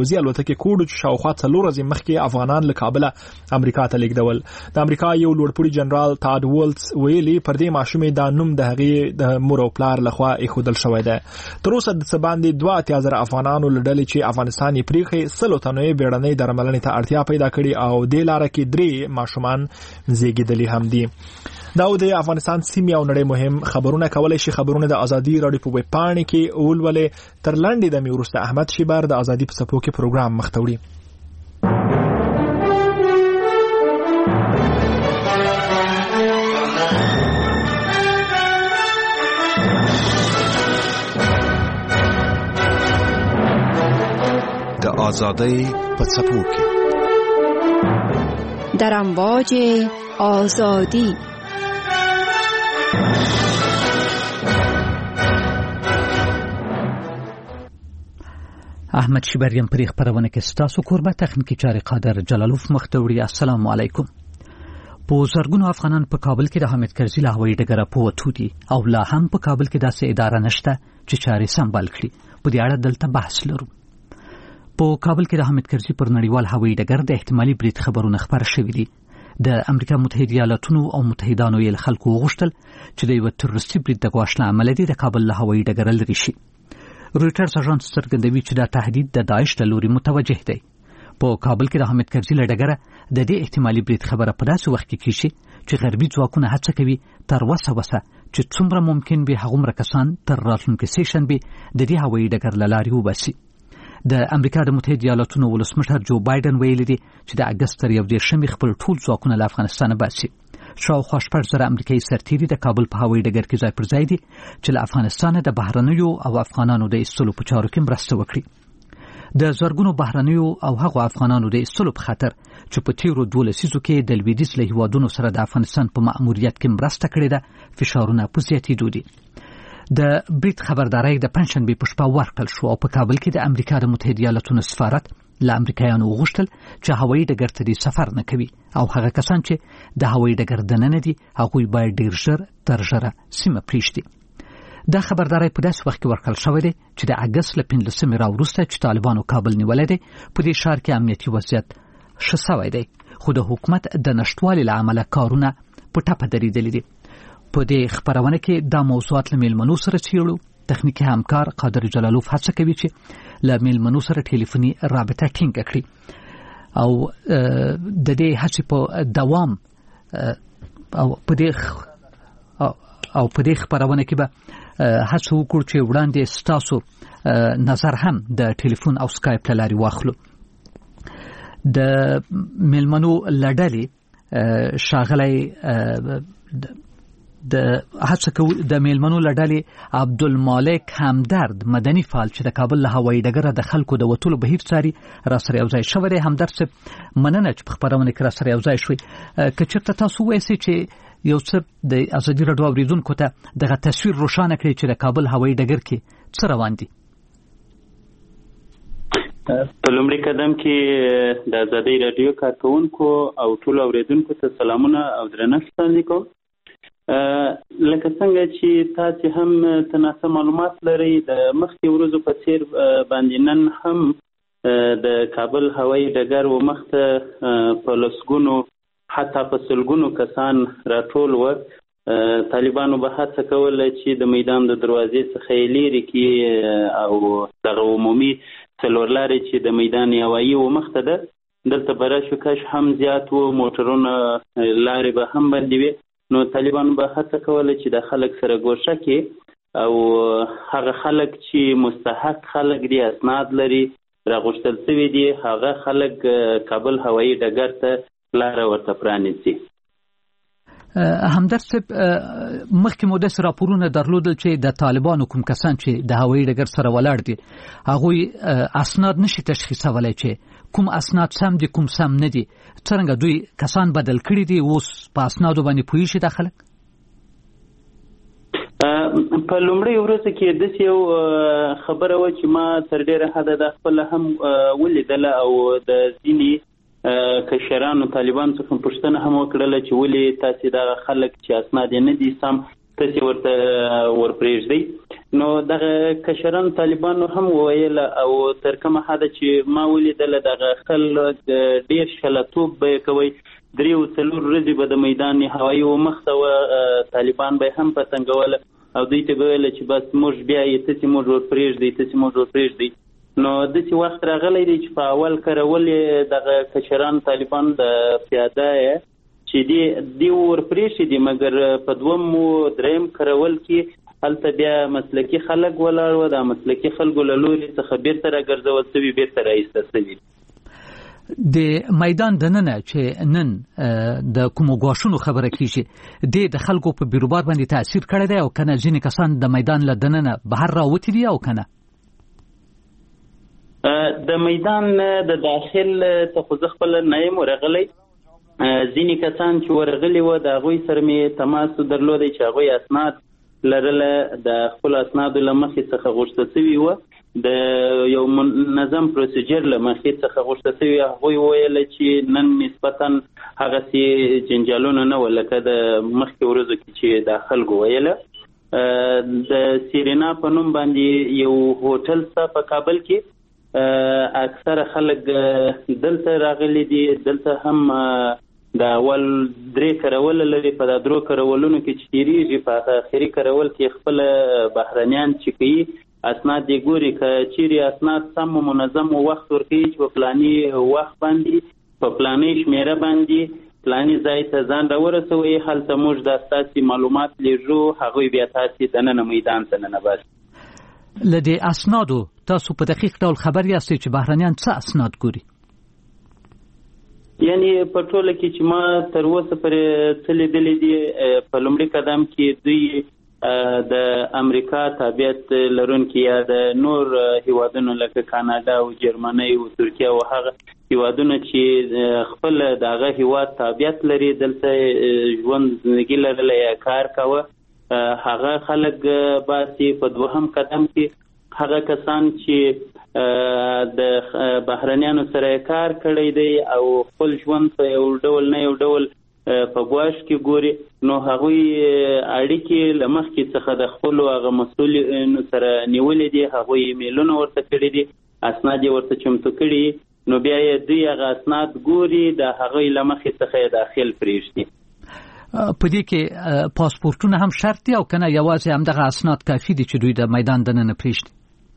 پوځي الوتکې کوډ چې شاوخوا 4 ورځې مخکې افغانان له کابل امریکا ته لیږدول. د امریکا یو لوړپوړي جنرال تاد وولز ویلي پر دې ماشومې دا نوم د هغې د مور او پلار لخوا ایښودل شوی دی. تر اوسه د څه باندې 2,000 افغانانو لړلې چې افغانستان یې پریخي 100 تنوي بیړنۍ درملنې ته اړتیا پیدا کړې او د لاره کې 3 ماشومان زیږیدلي هم دي. دا د افغانستان سیمې او نړۍ مهم خبرونه کولای شي. خبرونه د ازادي رادیو په ویب پاڼه کې ولولې. تر لاندې د میورسته احمد شیبر د ازادي په صفو کې پروګرام مختوړي. د ازادۍ په صفو کې در امواج آزادی. احمد شیبریم پر خبرونه کې ستاسو کوربه تخنیکی چاري قادر جلالوف مختوړي. السلام علیکم. په زرګونو افغانان په کابل کې د حامد کرزي له هوایي ډګره پوتو دي او لا هم په کابل کې داسې اداره نشته چې چاري سمبال کړي. په دې اړه دلته بحث لرو. په کابل کې د حامد کرزي پر نړیوال هوایي ډګر د احتمالي برید خبرونه خبر شوي دي. د امریکا متحده ایالاتونو او متحدانو یې خلکو غوښتل چې د یو تروریستي برید د غواړ عمل دي د کابل له هوایي ډګر لري شي. رویټرز اژانس څرګندوي چې دا تهدید د داعش له لوري متوجه دی. په کابل کې د حامد کرزي له ډګره د دې احتمالي برید خبره په داسې وخت کې کیږي چې غربي ځواکونه هڅه کوي تر وسه چې څومره ممکن به هغومره کسان تر راتلونکي سیشن به د دې هوایي ډګر له لارې وباسي. د امریکا د متحده ایالاتونو ولسمشر جو بایدن ویلي دی چې د اګست تر 1 خپل ټول ځواکونه له افغانستان باسي. شاوخوا 4,000 امریکایي سرتیري د کابل په هوایي ډګر کې ځای پر ځای دي چې له افغانستان د بهرنیو او افغانانو د ایستلو په چارو کې مرسته وکړي. د زرګونو بهرنیو او هغو افغانانو د ایستلو په خاطر چې په تیرو 12 لسیزو کې د لویدیځ له هیوادونو سره د افغانستان په مأموریت کې مرسته کړې ده فشارونه په زیاتېدو دي. د برید خبرداري د پنځشنبه په شپه ورکړل شو او په کابل کې د امریکا د متحده ایالاتونو سفارت له امریکایانو غوښتل چې هوایي ډګر ته سفر نه کوي او هغه کسان چې د هوایي ډګر دننه دي هغوی باید ډیر ژر تر ژره سیمه پریږدي. دا خبرداري په داسې وخت کې ورکړل شوې ده چې د اګست له 15 راوروسته چې طالبانو کابل نیولې ده په دې ښار کې امنیتي وضعیت ښه شوی دی خو د حکومت د نشټوالي له امله کارونه په ټپه درېدلي دي. په دې خبرونه کې دا موضوعات له میلمنو سره څیړو. تخنیکی همکار قادر جلالوف هڅه کوي چې له میلمنو سره ټلیفوني رابطه ټینګه کړي او د دې هڅې په دوام او په دې خبرونه کې به هڅه وکړو چې وړاندې ستاسو نظر هم د ټلیفون او سکایپ له لارې واخلو. د میلمنو لړلې شاغلی د هڅه کوي د میلمنو لړلې عبدالمالک همدرد مدني فعال چې د کابل له هوایي ډګره د خلکو د وټولو بهیر څاري را سره یو ځای شوی دی. همدرد صاحب مننه چې په خبرونه کې را سره یو ځای شوي. که چېرته تاسو وایئ چې یو څه د ازادي راډیو اورېدونکو ته دغه تصویر روښانه کړي چې د کابل هوایي ډګر کې څه روان دي. په لومړي قدم کې د ازادي راډیو کارکونکو او ټولو اورېدونکو ته سلامونه او درنښت وړاندې کوم. لکه څنګه چې تاسو هم تناسب معلومات لرئ د مخکې ورځو په څیر باندې نن هم د کابل هوایي ډګر و مخته په لسګونو حتی په سلګونو کسان راټول و. طالبانو به هڅه کوله چې د میدان د دروازې څخه یې لرې کړي او دغه عمومي څلورلارې چې د میدان هوایي و مخته ده دلته به راشوکش هم زیات و، موټرونه لارې به هم بندې وي. نو طالبانو به هڅه کوله چې د خلک سره ګوښه کړي او هغه خلک چې مستحق خلک دي اسناد لري راغوښتل شوي دي هغه خلک کابل هوایي ډګر ته لاره ورته پرانیزي. همدرد صاحب مخکې مو داسې راپورونه درلودل چې د طالبانو کوم کسان چې د هوایي ډګر سره ولاړ دي هغوی اسناد نشي تشخیصولی چې کوم اسناد سم دي کوم سم نه دي. څرنګه دوی کسان بدل کړي دي اوس په اسنادو باندې پوهیږي دا خلک؟ په لومړۍ ورځ کې داسې یو خبره وه چې ما تر ډېره حده دا خپله هم ولیدله او د ځینې کشرانو طالبانو څخه پوښتنه هم وکړله چې ولې تاسې دغه خلک چې اسناد یې نه دي سم تاسې ورته ورپرېږدئ. نو دغه کشران طالبانو هم وویل او تر کومه حده چې ما ولیدل دغه خلک ډیر شلتوب به کوي 3-4 ورځې به د میدان هوایي و مخته طالبان به هم پتنګول او دوی ته ویل چې بس موږ بیا یې ته موږ ور پرېږدي نو داسې وخت راغلی دی چې په اول کرول دغه کشران طالبان د پیاده چې دی ور پرېښي دي مګر په دوم و دریم کرول کې هلته بیا مسلکي خلک ولاړ و د مسلکي خلکو له لوري څخه بیرته راګرځول سوي بیرته رایسته سوي د میدان دننه چې نن د کومو ګواښونو خبره کیږي د خلکو په بیروبار باندې تاثیر کړی دی او کنه ځینې کسان د میدان له دننه بهر راوتي دي او کنه د میدان د داخل ته خو زه خپله نه یم ورغلی ځینې کسان چې ورغلي وو د هغوی سره مې تماس درلودی چې هغوی اسناد لرله د خپل اسنادو له مخې څخه غوښته سوي وه د یو منظم پروسیجر له مخې څخه غوښته سوي هغوی وویل چې نن نسبتا هغسې جنجالونه نه وه لکه د مخکې ورځو کې چې د خلکو ویله د سیرینا په نوم باندې یو هوټل شته په کابل کې اکثره خلک دلته راغلي دي دلته هم د اول 3 کرول لري په دا 3 کرولونو کې چې تیریږي په اخري کرول کې خپل بهرنیان چې کوي اسناد یې ګوري که چیرې اسناد سم و منظم و وخت ورکوي چې په پلاني وخت باندې په پلاني شمیره باندې پلاني ځای ته ځان راورسوئ هلته موږ دا ستاسې معلومات لیږو هغوی بیا تاسې دننه میدان ته ننباسي له دې اسنادو تاسو په دقیق ډول خبر یاستئ چې بهرنیان څه اسناد ګوري یعنی په ټوله کې چې ما تر اوسه پرې څه لیدلي دي په لومړي قدم کې دوی د امریکا تابعیت لرونکي یا د نور هیوادونو لکه کاناډا او جرمني او ترکیه او هغه هیوادونه چې خپل د هغه هیواد تابعیت لري دلته ژوند زندګي لرله یا کار کوه هغه خلک باسي په دوهم قدم کې هغه کسان چې د بهرنیانو سره کار کړی دی او خپل ژوند په یو ډول نه یو ډول په ګواښ کې ګوري نو هغوی اړیکې له مخکې څخه د خپلو هغه مسؤلینو سره نیولې دي هغوی ایمیلونه ورته کړي دي اسناد یې ورته چمتو کړي نو بیا یې دوی هغه اسناد ګوري د هغوی له مخې څخه یې داخل پرېږدي په دې کې پاسپورټونه هم شرط دي او کنه یوازې همدغه اسناد کافي دي چې دوی د میدان دننه پرېږدي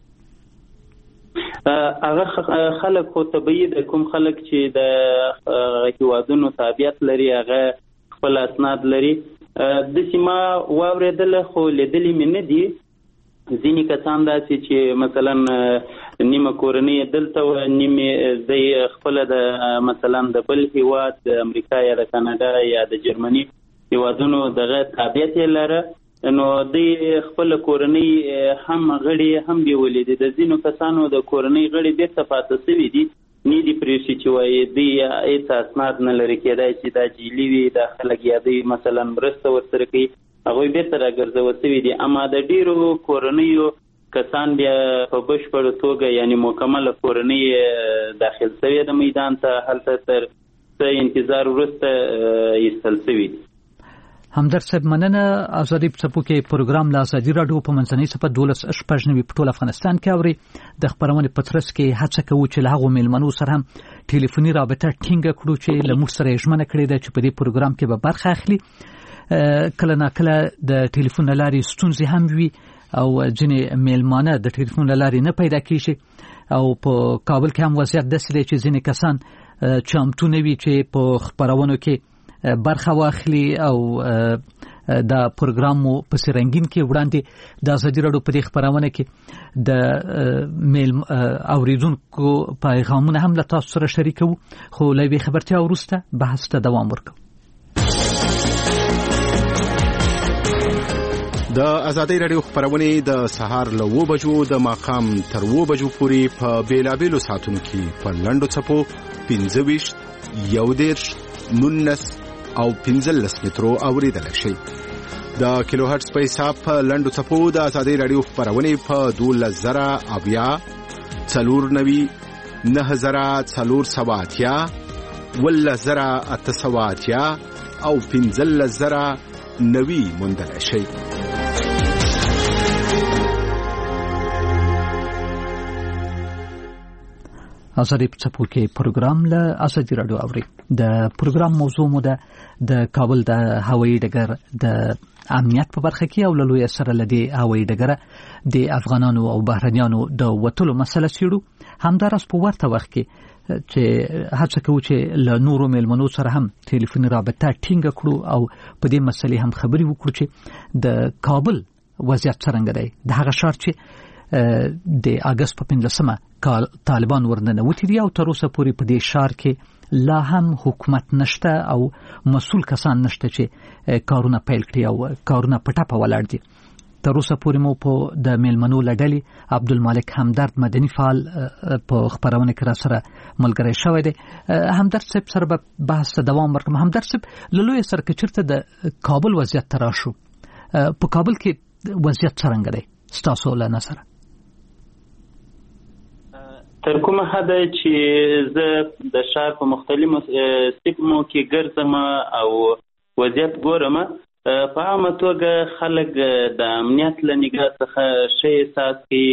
هغه خلک خو طبیعي د کوم خلک چې د هیوادونو تابعیت لري هغه خپل اسناد لري داسې ما واورېدله خو لیدلي مې نه دي ځینې کسان داسې چې مثلا نیمه کورنۍ دلته و نیمه دی خپله د مثلا د بل هیواد د امریکا یا د کاناډا یا د جرمني هیوادونو دغه تابعیت یې لره نو دوی خپل کورنۍ هم غړي هم بیولې دي د ځینو کسانو د کورنۍ غړي بیرته پاتې سوي دي نه دي پرېښي چې وایي دوی هېڅ اسناد نه لري کېدای چې دا جیلي وي دا خلک یا دوی مثلا مرسته ورسره کوي هغوی بیرته راګرځول سوي دي اما د ډېرو کورنیو کسان بیا په بشپړه توګه یعنی مکمله کورنۍ داخل سوي د میدان ته هلته تر څه انتظار وروسته ایستل سوي دي همدرد صاحب مننه ازادي څپو کې پروګرام له ازادي راډیو په منځنۍ صفه 12 په ټول افغانستان کې اوري د خبرونې په ترڅ کې هڅه کوو چې له هغو میلمنو سره هم ټلیفوني رابطه ټینګه کړو چې له موږ سره ژمنه کړې ده چې په دې پروګرام کې به برخه اخلي کله ناکله د ټلیفون لارې ستونزې هم وي او ځینې میلمانه د ټلیفون لارې نه پیدا کیږي او په کابل کې هم وضعیت داسې دی چې ځینې کسان چمتو نه وي چې په خبرونو کې برخه واخلي او دا پروګرام مو په سرنګین کې وړاندې د ازادي راډیو په دې خبرونه کې د میل اوریدونکو پیغامونه هم له تاسو سره شریکو خو لوي خبرتیا ورسته بحث ته دوام ورکړو د ازادي راډیو خبرونه د سهار له 9 بجو د ماقام تر 9 بجو پورې په بیلابېلو ساعتونو کې په لنډو څپو 15 11 19 او 15 مترو اوریدل شي د کیلو هرتز په حساب په لنډو څپو د ازادي راډیو خبرونه په 12000 490 9470 10870 او 15090 موندل شي ازادي په څپو کې پروګرام له ازادي رادیو اوري. د پروګرام موضوع مو د کابل د هوایي ډګر د امنیت په برخه کې او لوی سره لدی هوایي ډګر د افغانانو او بهرنیانو د وټلو مسله سیړو. همدارس په ورته وخت کې چې هڅه کوي چې له نورو ملمنو سره هم ټلیفوني رابطه ټینګ کړو او په دې مسلې هم خبري وکړو چې د کابل وضعیت څنګه دی. د هغه ښار چې د اگست په 15مه طالبان ورننوتي دي او تر اوسه پورې په دې ښار کې لا هم حکومت نشته او مسؤل کسان نشته چې کارونه پیل کړي او کارونه پټه ولاړ دي. تر اوسه پورې مو په د میلمنو لړلې عبدالمالک همدرد مدني فعال په خبرونه کې را سره ملګری شوی دی. همدرد صاحب سره به بحث دوام ورکړم. همدرد صاحب لوی سره چیرته د کابل وضعیت تراشو په کابل کې وضعیت څنګه دی ستاسو له نظر؟ تر کومه حده چې زه د ښار په مختلفو سیمو کې ګرځم او وضعیت ګورم، په عامه توګه خلک د امنیت له نګاه څخه ښه احساس کوي.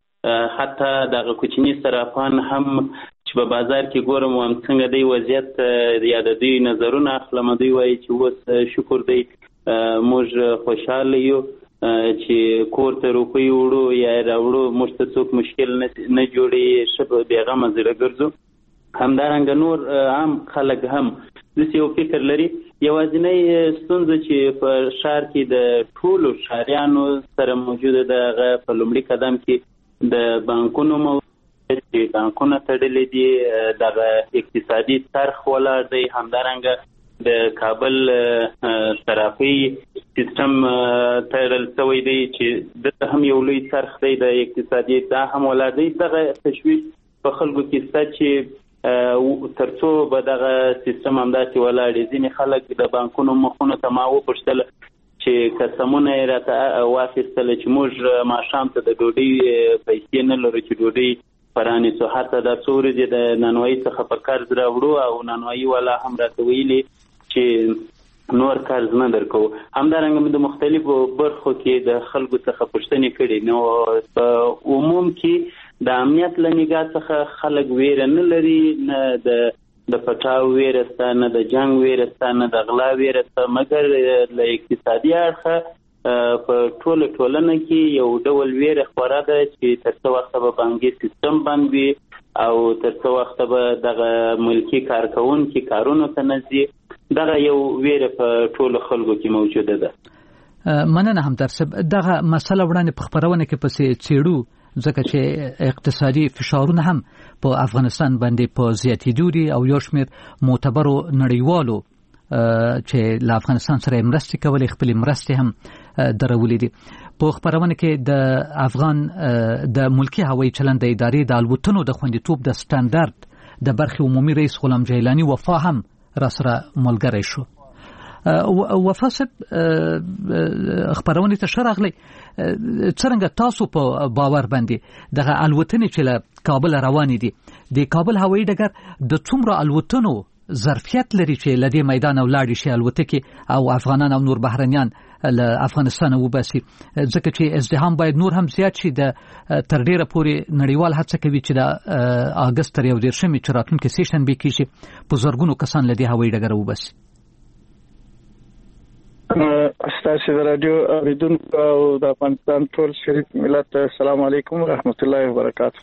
حتی دغه کوچني صرافان هم چې په بازار کې ګورم هم څنګه دی وضعیت یا د دوی نظرونه اخلم، دوی وایي چې اوس شکر دی موږ خوشحاله یو چې کور ته روپۍ وړو یا راوړو، موږ ته څوک مشکل نه جوړي، ښه بېغمه زړه ګرځو. همدارنګه نور عام خلک هم داسې یو فکر لري. یوازینۍ ستونزه چې په ښار کې د ټولو ښاریانو سره موجوده ده هغه په لومړي قدم کې د بانکونو چې بانکونه تړلي دي، دغه اقتصادي څرخ ولاړ دی. همدارنګه د کابل صرافي سیستم تړل شوی دی چې دلته هم یو لوی څرخ دی د اقتصادي، دا هم ولاړ دی. دغه تشویش په خلکو کې شته چې ترڅو به دغه سیستم همداسې ولاړ وي. ځینې خلک د بانکونو مخونو ته ما وپوښتل چې قسمونه یې راته واخیستل چې موږ ماښام ته د ډوډۍ پیسې نه لرو چې ډوډۍ پرانیسو، حتی دا څو ورځې د نانوایي څخه په قرض راوړو او نانوایي والا هم راته ویلي چې نور قرض نه درکوو. همدارنګه د مختلفو برخو کې د خلکو څخه پوښتنې کړي. نو په عموم کې د امنیت له نګاه څخه خلک ویره نه لري، نه د پټاو ویره شته، نه د جنګ ویره شته، نه د غلا ویره شته، مګر له اقتصادي اړخه په ټوله ټولنه کې یو ډول ویره خپره ده چې تر څو وخته به بانکي سیستم بند وي او تر څو وخته به دغه ملکي کارکوونکي کارونو ته نه ځي. دغه یو ویره په ټولو خلکو کې موجوده ده. مننه همدرد صاحب. دغه مسله وړاندې په خبرونه کې پسې څېړو ځکه چې اقتصادي فشارونه هم په افغانستان باندې په زیاتېدو دي او یو شمېر معتبرو نړیوالو چې له افغانستان سره مرستې کولې خپلې مرستې هم درولې دي. په خبرونه کې د افغان د ملکی هوایي چلند د ادارې د الوتنو د خوندیتوب د سټانډرد د برخې عمومي رئیس غلام جیلانی وفا هم را سره ملګری شو. وفا صاحب خبرونه ته شرغلی څنګه تاسو په باور باندې دغه الوتنې چې له کابل روانې دي د کابل هوایي ډګر د څومره الوتنو ظرفیت لري چې لدې میدان ولاړ شي الوتکې او افغانان او نور بهرنیان له افغانستان وباسي، ځکه چې ازدحام باید نور هم زیات شي. د تر ډیره پورې نړیوال هڅه کوي چې د اگست تر 11 چې راتلونکي سیشن به کیږي په زرګونو کسان لدې هوایي ډګر وباسي. استاسو د رادیو اوریدونکو او د افغانستان ټول شریک ملت السلام علیکم ورحمت الله وبرکاته.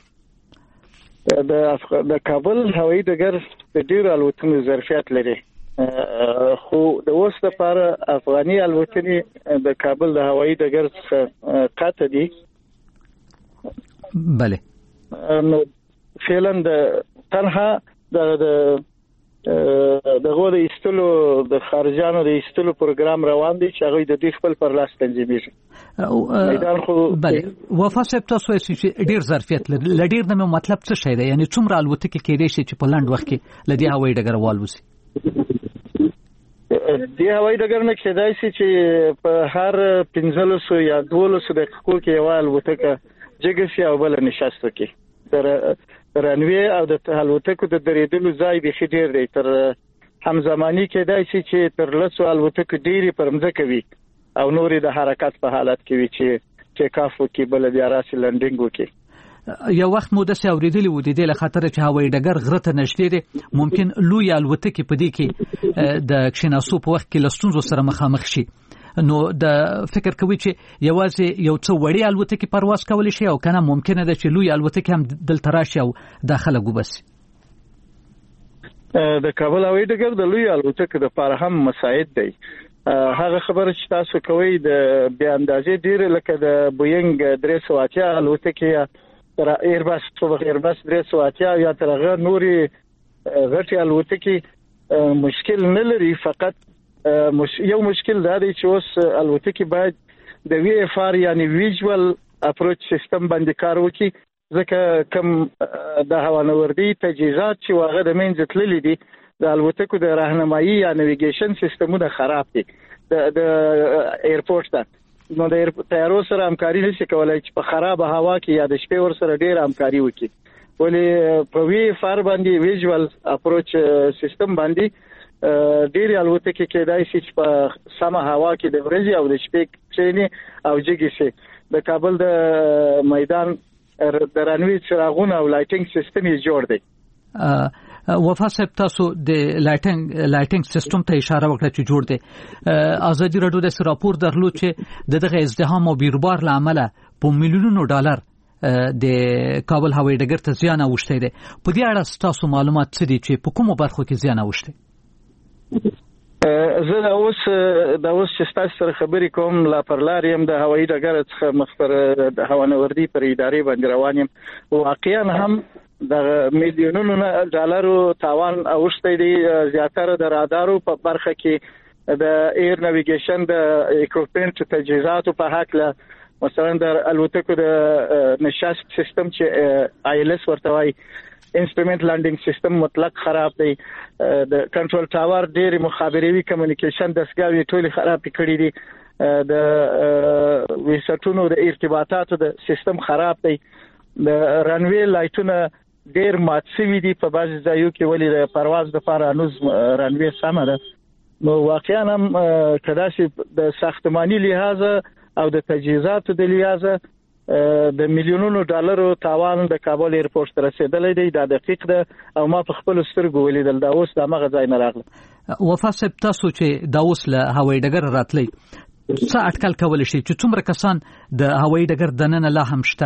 د کابل هوایي ډګر د ډیرو الوتنو ظرفیت لري، خو د اوس لپاره افغاني الوتنې د کابل د هوایي ډګر څخه قاطع دي. بله نو فعلا د تنها دغه د ایستلو د خارجانو د ایستلو پروګرام روان دی چې هغه د دې خپل پر لاس تنظیمېږي. بله وفا صاحب تاسو چې ډیر ظرفیت لري، ډیر نه مطلب څه شی دی؟ یعنی څومره الوتکې کېدای شي چې په لنډ وخت کې لدې هوایي ډګر والوځي؟ د هوایي ډګر نه کېدای شي چې په هر 15 یا 12 دقیقو کې یو الوتکه جګ شي او بل نشسته کې رنوی او د الوتکو د درېدلو ځای به ډیر دی. تر همزمانی کېدای شي چې تر لسو الوتکو ډیری پرمځکه وي او نورې د حرکت په حالت کې وي چې ټیک اف وکړي بل بیا راسي لنډینګ وکړي. یو وخت مو د اوریدلی و د دې له خاطر چې هوایي ډګر غره ته نږدې دی ممکن لوی الوتکې په دې کې د کښیناسو په وخت کې له ستونزو سره مخامخ شي نو د فکر کوي چې یوازې یو څو وړي الوتکې پرواز کولی شي او کنه ممکنه ده چې لوی الوتکې هم دلته راشي او داخله وبسي د کابل هوایي ډګر د لوی الوتکې لپاره هم مساعد دی هغه خبره چې تاسو کوي د بیا اندازې ډیر لکه د بوینګ 380 الوتکې تر ایرباس 380 یا تر هغه نوري غټي الوتکې مشکل نه لري فقط یو مشکل دا دی چې اوس الوتکې باید د وی اف ار یعنی ویژوال اپروچ سیستم باندې کار وکړي ځکه کوم د هوانوردی تجهیزات چې واغه د منځ تللی دي د الوتکو د راهنمایي یا نیویګیشن سیستمونه خراب دي د ایرپورټ ته نو د طیارو سره همکاري نشي کولای چې په خراب هوا کې یا د شپې ور سره ډیر همکاري وکړي ولې په وی فار باندې ویژوال اپروچ سیستم باندې ډیر الوتکې کېدای شي چې په سمه هوا کې د ورځې او د شپې کښینی او جګی شي د کابل د میدان د رنوي څراغونه او لایټینګ سیستم یې جوړ دی وفا صاحب تاسو د لایټینګ سیستم ته اشاره وکړه چې جوړ دی ازادي راډیو د راپور درلود چې دغه ازدحام او بیروبار لامل په میلیونونو ډالر د کابل هوایي ډګر ته زیان اوښتی دی په دې اړه تاسو معلومات څه دي چې په کومو برخو کې زیان اوښتی زه دا اوس چې تاسو سره خبرې کوم لا پرلار يم د هوایي ډګر څخه مخبر د هوانوردی پر ادارې باندې روان یم واقعا هم د میلیونونو ډالرو تاوان اوښتی دی زیاتره د رادارو په برخه کې د ایر نیویګیشن د اکوپمنټ تجهیزاتو په حق له مثلا د الوتکو د نشست سیستم چې آیلس ورته وایي انسټرومنت لانډینګ سیستم مطلق خراب دی د کنټرول ټاور ډېر مخابري کمیونیکیشن دستګاوې ټول خراب کړي دي د وسټونو د ارتباطاتو د سیستم خراب دی د رنوي لایټونه ډېر مات شوي دي په بعض ځایو کې ولې د پرواز لپاره انوز رنوي سمه ده نو واقعا هم کدا چې د ساختماني لحاظ او د تجهیزاتو د لحاظ د میلیونونو ډالرو تاوان د کابل ایرپورټ ته رسیدلی دی دا دقیق ده او ما په خپل سترګو ولیدل دا اوس د مغه ځای نه راغله وفا صاحب تاسو چې دا اوس له هوایي ډګر راتلی څه اټکل کول شي چې څومره کسان د هوایي ډګر دننه لا هم شته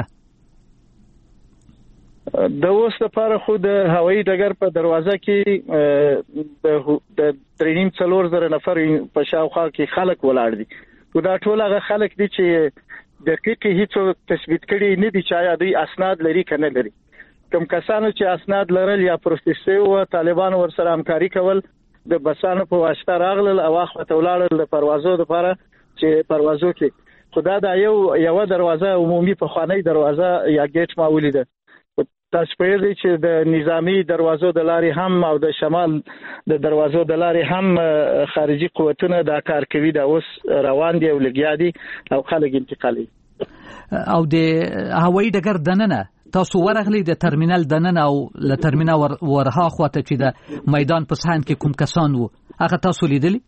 د اوس لپاره خو د هوایي ډګر په دروازه کې د 3.4 نفر په شاوخوا کې خلک ولاړ دي دا ټول هغه خلک دي چې دقیق هیڅ تثبیت کړي نه دي چې آیا دوی اسناد لري کنه لري کوم کسانو چې اسناد لرل یا پروسس او طالبان ور سره همکاري کول د بسانو په واسطه راغلل او اخوته ولاړل د پروازو لپاره چې پروازو کې خدا دا یو دروازه عمومي په خوانی دروازه یا گیټ ما ولیده تاسو په دې چې د نظامی دروازو د لارې هم او د شمال د دروازو د لارې هم خارجي قوتونه دا کار کوي دا اوس روان دي او لګیا دي او خلک انتقالي او د هوایي ډګر دننه تاسو ورغلی د ترمینل دننه او له ترمینل ورها خواته چې د میدان په ساحل کې کوم کسان وو هغه تاسو لیدلی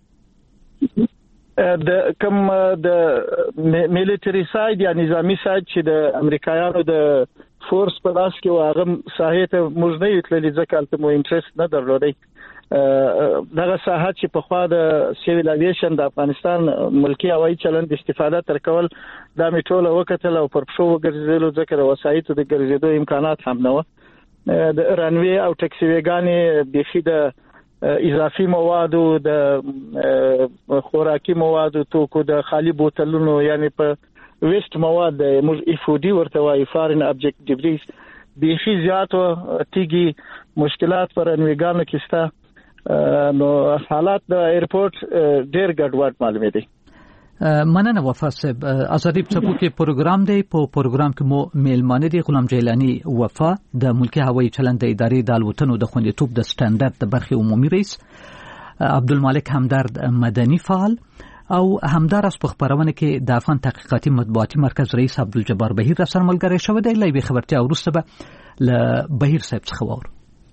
د کوم د میلیټری ساید یا نظامی ساید چې د امریکایانو د فورس په لاس کې واغم ساحه ته موږ نه یتللی ځکه البته مو انټرست نه درلودی دغه ساحه چې په خوا د سیویل اویشن د افغانستان ملکی هوایي چلند استفاده تر کول د میټوله وکټل او پر شو ګرځېدل ځکه د وسایطو د ګرځېدو امکانات هم نه و د رنوي او ټکسي وګانې د خېده اضافي موادو د خوراکي موادو توکو د خالی بوتلونو یعنی په ویست مواد موږ افودي ورته وایي فارن ابجیکټ ډیبریز بيخي زیاتو تیږي مشکلات پر انویګانو کې ستا نو حالات د ایرپورټ ډېر ګډوډ معلومه دي مننه وفا صاحب ازادي په کې پروګرام دی په پروګرام کې مو میلمانه دي غلام جیلانی وفا د ملکی هوایي چلند ادارې د الوتنو د خوندیتوب د سټانډرډ د برخې عمومي رئیس عبدالمالک همدرد مدني فعال او همدارس په خبرونه کې د افغان تحقیقاتي مطبوعاتي مرکز رئیس عبدالجبار بهیر سره ملګری شوی دی لای به خبرتي ورسته به ل بهیر صاحب څخه وور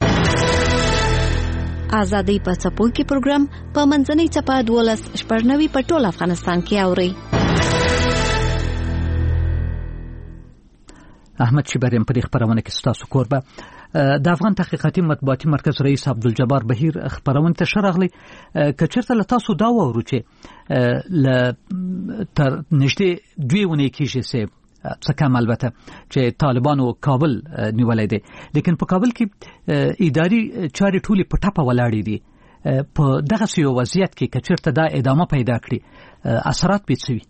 ازادي په چپو کې پروګرام په منځنۍ چپا 12 شپږنوي په ټول افغانستان کې اوري احمد شیبریم په دې خبرونه کې ستاسو کوربه د افغان تحقیقاتي مطبوعاتي مرکز رئیس عبدالجبار بهیر خبرونه ته شرغلی کچرته له تاسو دا وورو چې تر نږدې 2 ونې کېږي چې څه کم البته چې طالبانو کابل نیولای دي لیکن په کابل کې اداري چارې ټولې په ټاپه ولاړې دي په دغه یو وضعیت کې کچرته دا ادامه پیدا کړي اثرات به څه وي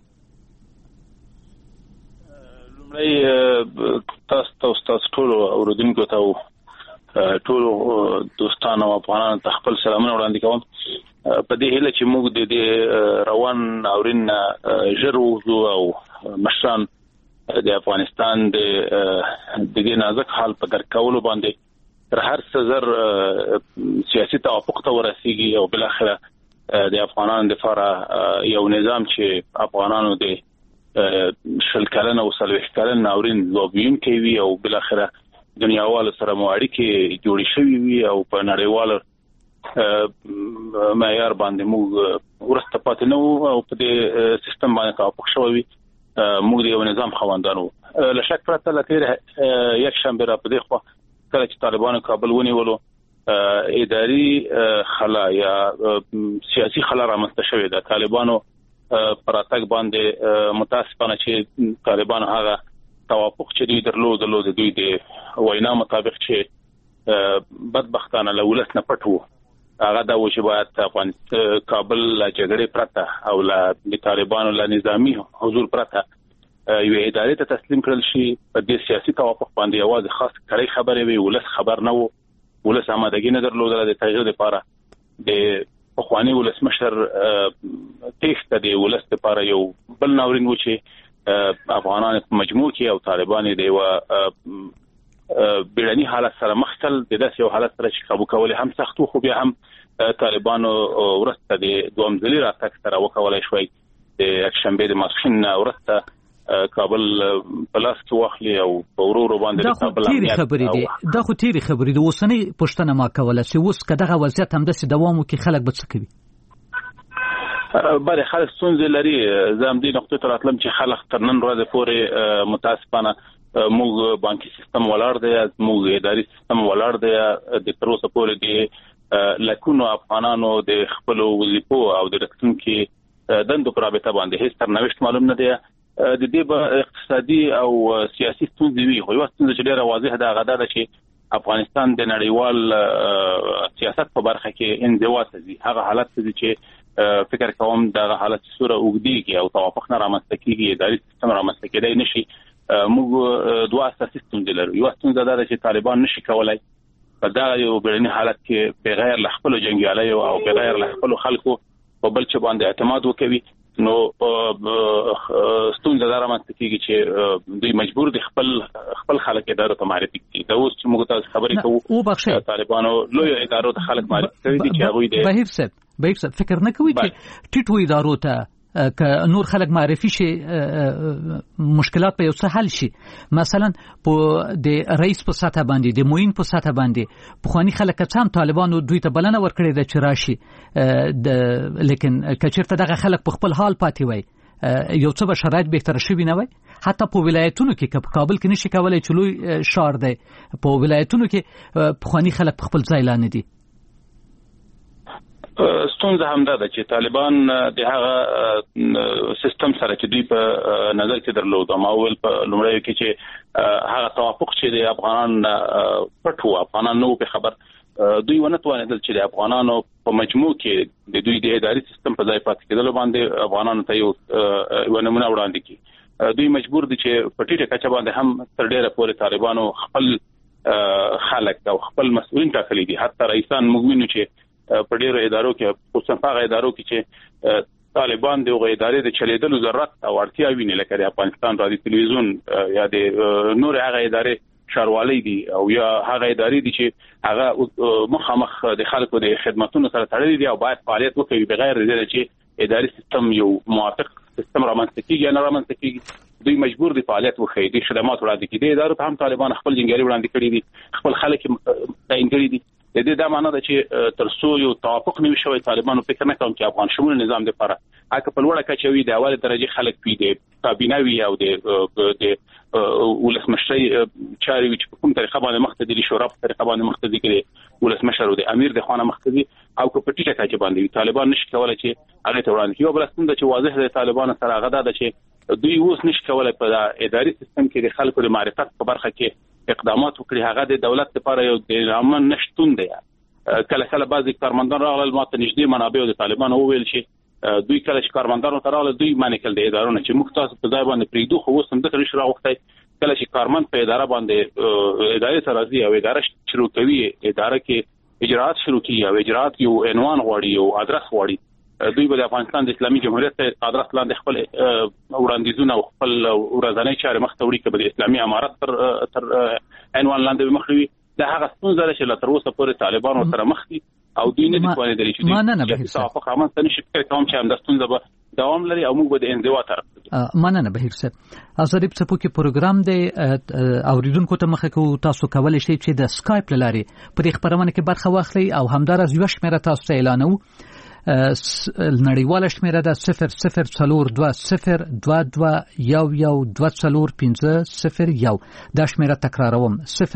تاسو ټول اوردونکو ته ټول دوستانو او افغانانو ته خپل سلامونه وړاندې کوم په دې هیله چې موږ د روان اورین ژرو او مشران د افغانستان د دې نازک حال په درک کولو باندې تر هر څه زر سیاسي توافق ته ورسیږي او بل اخره د افغانانو لپاره یو نظام چې افغانانو د شل کلن او سلوخ کلن اورین لوبین کوي او بل اخره دنیاوالو سره مو اړیکې جوړې شوې وي او په نړیوال معیار باندې موږ ورسته پاتې نو او په دې سیستم باندې توافق شوی موږ یو نظام خواندانو له شک پرته لکه یک شنبه را په دې خو کله چې طالبانو کابل ونیولو اداري خلا یا سیاسي خلا رامنځته شوې ده طالبانو پراتګ باندې متاسفانه چې طالبان هغه توافق چې دوی درلود دوی د وینا مطابق چې بدبختانه له ولس نه پټو هغه د وجبات افغان کابل له جګړې پرته او له طالبانو له نظامی حضور پرته یو ادارې ته تسلیم کړل شي په دې سیاسي توافق باندې یوازې خاص کړي خبرې وی ولس خبر نه وو ولس آمادګي نه درلوده د تغییر لپاره د خواني ولسمشر تېښته د ولس لپاره یو بل ناورین و چې افغانان مجموع کې او طالبان د یو بیړني حالت سره مخ کړل د داسې یو حالت سره چې قابو کول هم سختو خو بیا هم طالبانو ورسته د دوم ځلې راتګ سره وکولای شوی د شنبه د ماسخین ورسته کابل پلاس کې واخلي او ورورو باندې کابل دا خو تیری خبرې د اوسنۍ پښتنه ما کوله چې اوس کداغه وضعیت هم د دوام کې خلک به څه کوي بله خلک ستونزې لري زم دې نقطې ته راتلم چې خلک تر نن ورځې پورې متاسفانه موږ بانکي سیستم ولاړ دی موږ اداري سیستم ولاړ دی د تر اوسه پورې د لکونو افغانانو د خپل وظیفو او د راتلونکي دندو پر رابطه باندې هیڅ ترنوشت معلوم نه دی د دې اقتصادي او سیاسي ستونزې وي خو یو ستونزه چې ډیره واضحه ده هغه ده چې افغانستان د نړیوال سیاست په برخه کې انزوا سي هغه حالت چې فکر کوم دا حالت سوره وګديږي او توافق نه رامنځته کیږي اداري سیستم رامنځته کېدای نشي موږ دوه اساسي ستونزې لرو یو ستونزه ده چې طالبان نشي کولای په دا یو بیرني حالت کې بغیر له خپل جنگیالیو او بغیر له خپل خلکو په بل چې باندې اعتماد وکوي نو ستونزه دار مانته کیږي چې دوی مجبور دي خپل خلک ادارو ته معرفي کړي دا اوس چې موږ تاسو خبرې کوو طالبانو لوی ادارو ته خلک معرفي کوي چې هغه دې بهیر صاحب فکر نه کوي چې ټیټو ادارو ته که نور خلک معرفي شي مشکلات په یو څه حل شي مثلا په د رئیس په ساته باندې د موین په ساته باندې په خواني خلک هم طالبانو دوی ته بلنه ورکړي د چراشي لیکن کچرته دغه خلک په خپل حال پاتې وای یو څه به شرایط بهتر شوي نه وای حتی په ولایتونو کې په کابل کې نشي کولای چې لوی شهر دی په ولایتونو کې په خواني خلک په خپل ځای لاندې دي ستونزه هم ده چې طالبان د هغه سیستم سره چې دوی په نظر کې درلود او ماول په لومړی کې چې هغه توافق چې د افغانان پټو افغانان نو په خبر دوی ونه توانیدل چې د افغانانو په مجموع کې د دوی د اداري سیستم په ځای پاتې کېدل باندې افغانانو ته یو نمونه وړاندې کړي دوی مجبور دي چې په ټیټه کچه باندې هم تر ډیره پورې طالبانو خپل خلک او خپل مسؤلین ټاکلي دي حتی رئیسان موږ چې په ډیرو ادارو کې خصوصا هغه ادارو کې چې طالبان د ادارې د چلیدلو ضرورت او اړتیا ویني لکه د افغانستان رادیو تلویزیون یا د نور هغه ادارې شاروالۍ دي او یا هغه ادارې دي چې هغه مخامخ د خلکو د خدماتو سره تړلي دي او باید فعالیت وکړي بغیر د دې چې اداري سیستم یو موافق سیستم رامنځته کیږي نه رامنځته کیږي دوی مجبور دي فعالیت وکړي د خدمات وړاندې کړي د ادارو ته هم طالبان خپل جنګیالي وړاندې کړي دي خپل خلک تعیین کړي دي د دې دا معنی ده چې ترڅو یو توافق نوي شوی طالبانو فکر نه کوي چې افغان شمول نظام لپاره اګه په لوړه کچه وي د اوله درجه خلک وي د کابینه وي او د ولسمشري چاري وي چې په کوم طریقه باندې مقتدي دي شورا په طریقه باندې مقتدي کړي ولسمشر او د امیر د خانه مقتدي او په ټیټه کچه باندې طالبان نشي کولای چې هغه ته وړاندې یو بل ستونزه چې واضح ده طالبان سره هغه ده چې دوی اوس نشي کولای په اداري سیستم کې د خلکو د معرفت په برخه کې اقدامات وکړي. هغه د دولت لپاره یو د امن نشټون دی. کله بعضی کارمندان راغلل ماته نږدې منابع د طالبان وویل چې دوی کله چې کارمندانو ته راغله دوی معنی کول د ادارو چې موږ تاسو په ځای باندې پریدو خو اوس هم د ترش راوخته کله چې کارمند په اداره باندې ادارې سره راځي او اداره شروع کوي اداره کې اجرات شروع کوي او اجرات یو عنوان غواړي او ادرس غواړي دوی به د افغانستان د اسلامي جمهوریت ادرس لاندې خپل وړاندیزونه او خپل ورځنی چارې مخ ته وړي کبه د اسلامي امارت تر عنوان لاندې مخوي د هغه ستونزه چې لا تر اوسه پورې طالبان سره مخ دي او دوی نه دي کولی درې چې دوی توافق عمل نشي کوم چې هم د ستونزه به دوام لري او موږ به د انزوا طرف مننه بهیر صاحب ازادي په کې پروګرام دی اوریدونکو ته مخه کو تاسو کولای شئ چې د سکایپ لاري په دې خبرونه کې برخه واخلئ او همدارس یو شمیره تاسو ته اعلانو نړیواله شمیره ده 00422022112450 دا شمیره تکراروم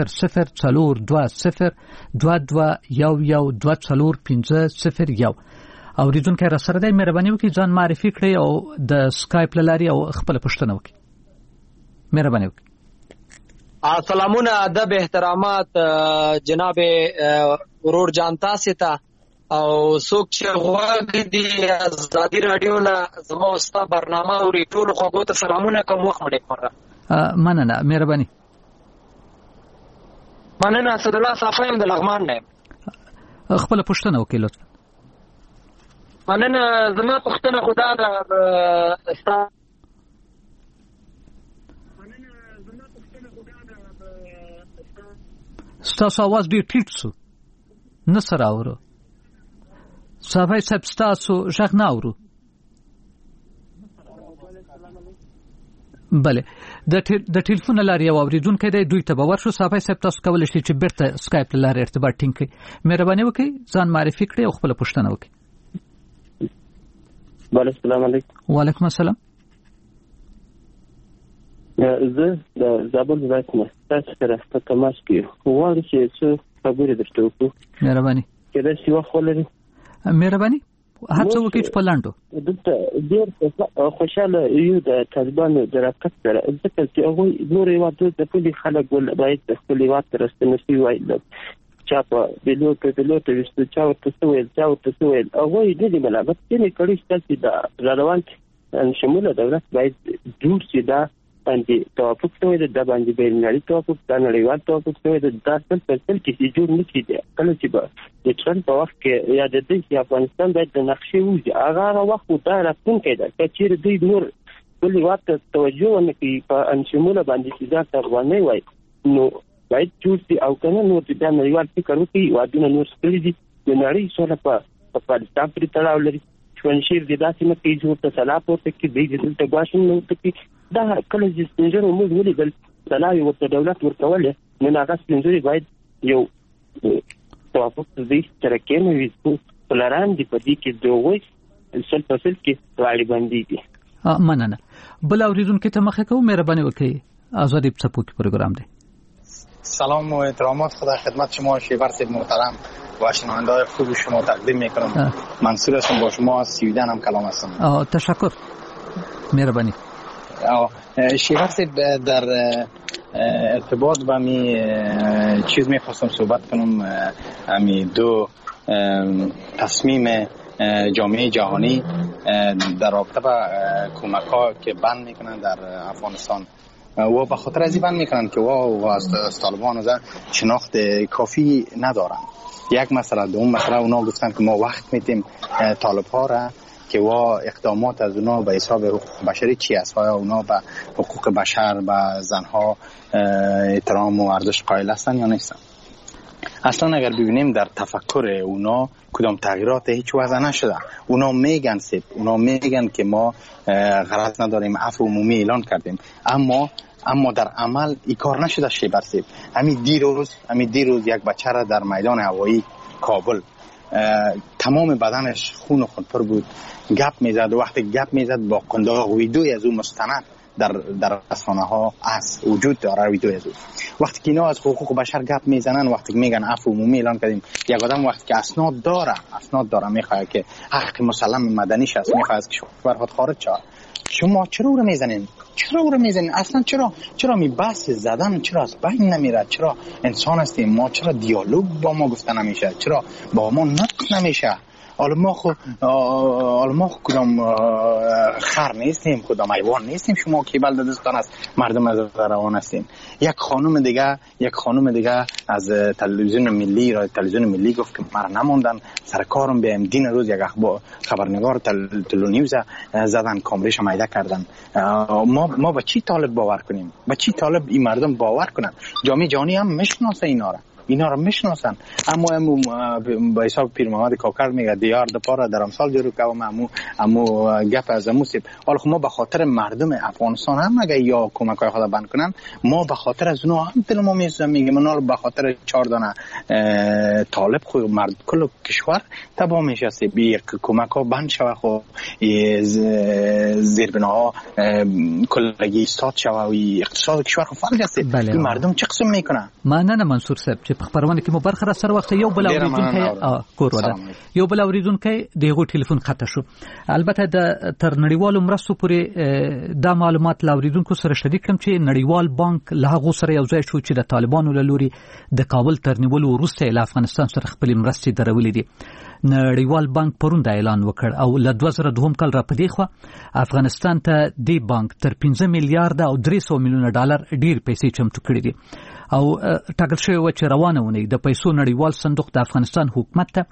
00422022112450 اوریدونکو را سره د مهرباني وکړئ ځان معرفي کړئ او د سکایپ لاري او خپل پوښتنه وکړئ. مهرباني وکړئ. سلامونه ادب احترامات جناب ورور جان تاسو ته او څوک چې غواړي د ازادي رادیو له زموږ ستا برنامه او ټول خو ته سلامونه کوم وخت مړ مننه مهرباني مننه اسد الله صافیم د لغمان نه خپل پوښتنه وکړئ لطفا. مننه زما پوښتنه خدا د ستاسو आवाज ډیر ټیټ شو نه سره اورو صافي صاحب ستاسو ژغ نه اورو. بله د ټلیفون لاري او اوریدونکو د دوی ته باور شو صافي صاحب تاسو کولای شئ چې بیرته سکایپ لاري ارتباط ټینګ کړئ. مهرباني وکړئ ځان معرفي کړئ او خپل پوښتنه وکړئ. بله السلام علیکم. وعلیکم السلام. زه د زابل ولایت نه تاسو سره په تماس کې وایي چې څه خبرې درته وکړو. مهرباني کله چې وخولې مهرباني هڅه وکړئ چې په لاندو دلته ډېر خوشاله یو د طالبانو د راکټ سره ځکه چې هغه نور یو د ټولي خلک ول باید د خپل وخت رسنوي وایي چا په بلوټ وستو چا ورته سویل هغه دې ملابت کې کړي چې د روان شموله دولت باید جوړ شي دا باندې توافق شوی د باندې بینالي توافق د نړیوال توافق شوی د داسل پرسل کې جوړ نه کیږي. کله چې د ټرمپ په وخت کې یا د دې افغانستان د نقشې وځي هغه وخت دا راځي چې دوی نور ولې وخت توجه ونکړي په انشموله باندې چې دا افغاني وای نو باید جوړ شي او کنه نور د نړیوال فکر وکړي وادونه نور ستړي دي د نړۍ سره په پاکستان پرې تړاو لري شونشیر د داسې نه کې جوړ ته سلا پورته کې د دې غواړم نو ته دا کله چې څنګه موږ ولیدل سلاوي ورته دولت ورکول نه هغه څنګه باید یو توافق دې سره کې نو ولران دي په دې کې دوی سل کې واړي باندې دي. مننه. بل اوریدونکو ته مخه کوم مهرباني وکړئ. آزادی پسپوک پروگرام دی. سلام و احترامات خدا خدمت شما شیورس محترم و شنونده‌های خوب شما تقدیم میکنم. منصور هستم با شما از سویدن هم کلام هستم. تشکر. مهربانی. شیورس در ارتباط با می چیز میخواستم صحبت کنم امی دو تصمیم جامعه جهانی در رابطه با کمک ها که بند میکنن در افغانستان و به خاطر از این بند میکنن که از طالبان شناخت کافی ندارن. یک مسئله. دوم مسئله اونا گفتن که ما وقت میدیم طالب ها را که اقدامات از اونا به حساب حقوق بشری چی است و اونا به حقوق بشر به زنها احترام و ارزش قائل هستن یا نیستن. اصلا اگر ببینیم در تفکر اونا کدام تغییرات هیچ وضع نشده. اونا میگن که ما غرض نداریم عفو عمومی اعلان کردیم اما در عمل این کار نشده. همین دیروز یک بچه را در میدان هوایی کابل تمام بدنش خون پر بود، گپ میزد. وقتی گپ میزد با قنداق ویدیوی از اون مستند در رسانه ها است، وجود داره ویدیوی از اون. وقتی که اینا از حقوق بشر گپ میزنن، وقتی که میگن عفو عمومی اعلان کردیم، یک آدم وقتی که اسناد داره میخواد که حق مسلم مدنیش است، میخواد از کشور خارج شه، شما چرا او رو میزنین؟ اصلا چرا می بحث زدن چرا از بین نمیره؟ چرا انسان هستیم ما؟ چرا دیالوگ با ما گفته نمیشه؟ چرا با ما نطق نمیشه؟ حالا ما کدام خر نیستیم، کدام حیوان نیستیم شما که بلدستان است مردم از روان هستیم. یک خانم دیگه از تلویزیون ملی گفت که مرا نموندن سر کارم بیام دین روز یک خبرنگار تلو نیوز زدن، کامرش میده کردن. ما به چی طالب باور کنیم؟ به چی طالب این مردم باور کنن؟ جامعه جهانی هم میشناسه اینا را میشناسن. اما به حساب پیر محمد کاکر میگه دیار دپاره در امسال جرو که امو گپ از امو سیب. حالا ما به خاطر مردم افغانستان هم اگه یا کمک های خدا بند کنن، ما به خاطر از اونها هم دل ما میگه من به خاطر 4 دانه طالب خو مرد کل کشور تبا میشه بیر که کمک ها بند شوه، خو زیربناها کلگی استاد شوه و اقتصاد کشور خو فلج است. این مردم چه قسم میکنن؟ مننه منصور صاحب چې په خبرونه کې مو برخه را سره وخت یو بل اوریدونکو دغه ټلیفون خطا شو. البته د تر نړیوالو مرستو پورې دا معلومات لاوریدونکو سره شریک کړم چې نړیوال بانک له هغه سره یو ځای شو چې د طالبانو له لوري د کابل تر نیولو وروسته له افغانستان سره خپل مرستې درولې دي. نړیوال بانک پرون دا اعلان وکړ او له 2002 کال را پدې خو افغانستان ته د بانک تر 15 میلیارډ او 300 میلیونه ډالر ډیر پیسې چمتو کړې دي او ټاکل شوی و چې روانه ونی د پیسو نړیوال صندوق د افغانستان حکومت ته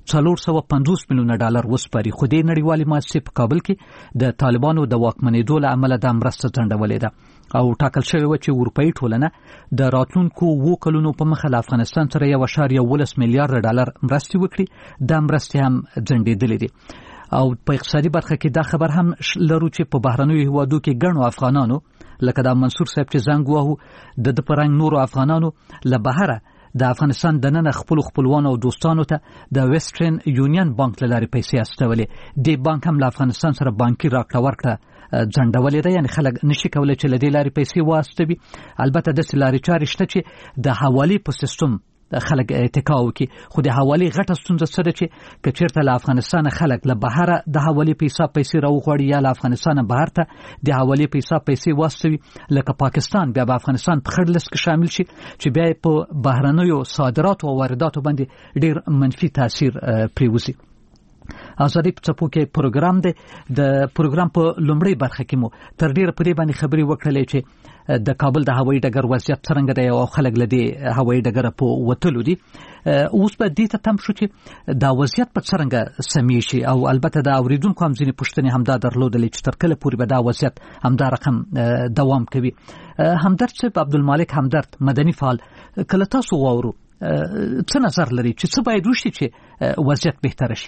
450 میلیونه ډالر وسپاري. خو د نړیوالې مؤسسې په کابل کې د طالبانو د واکمنېدو له امله د مرسته ځنډولې ده او ټاکل شوی و چې اروپאי ټولنه د راتلونکو 2 کلونو په مخه له افغانستان سره 1.18 میلیارډ ډالر مرستې وکړي. د مرستې هم ځنډېدلې دي او په اقتصادي برخه کې دا خبر هم لرو چې په بهرنیو هیوادو کې ګڼو افغانانو لکه دا منصور صاحب چې زنګ وهو د پرنګ نورو افغانانو له بهره د افغانستان د نن خپلوانو او دوستانو ته د ویسټرن یونین بانک لاري پیسې استولې. د بانک هم له افغانستان سره بانکي راکړه ورکړه ځنډولې ده، یعنی خلک نشي کولای چې له دې لاري پیسې واستوي. البته د لاري چارې شته چې د حوالی په سیستم خلک اتکا وکي، خو د حوالی غټه ستونزه څه ده چې کچیرته له افغانستان خلک له بهره د حوالی پیسې راوغواړي یا له افغانستان بهر ته د حوالی پیسې واستوي، لکه پاکستان بیا به افغانستان په خړ لست کې شامل شي چې بیا په بهرنیو صادراتو او وارداتو باندې ډیر منفي تاثیر پریوزي. ازادي په څپو کې پروګرام دی. د پروګرام په لومړی برخه کې مو تر ډیره پرې باندې خبرې وکړلې چې د کابل د هوایي ډګر وضعیت څنګه دی او خلک لدی هوایي ډګر په وتلو دي. اوس په دې ته تم شو چې دا وضعیت په څنګه سمې شي او البته د اوریدونکو هم ځینې پوښتنې هم دا درلودلې چې تر کله پورې به دا وضعیت همدا رقم دوام کوي. همدرد صاحب عبدالمالک همدرد مدني فعال، کله تاسو واورو څه نظر لري چې څه باید وشي چې وضعیت بهتر شي؟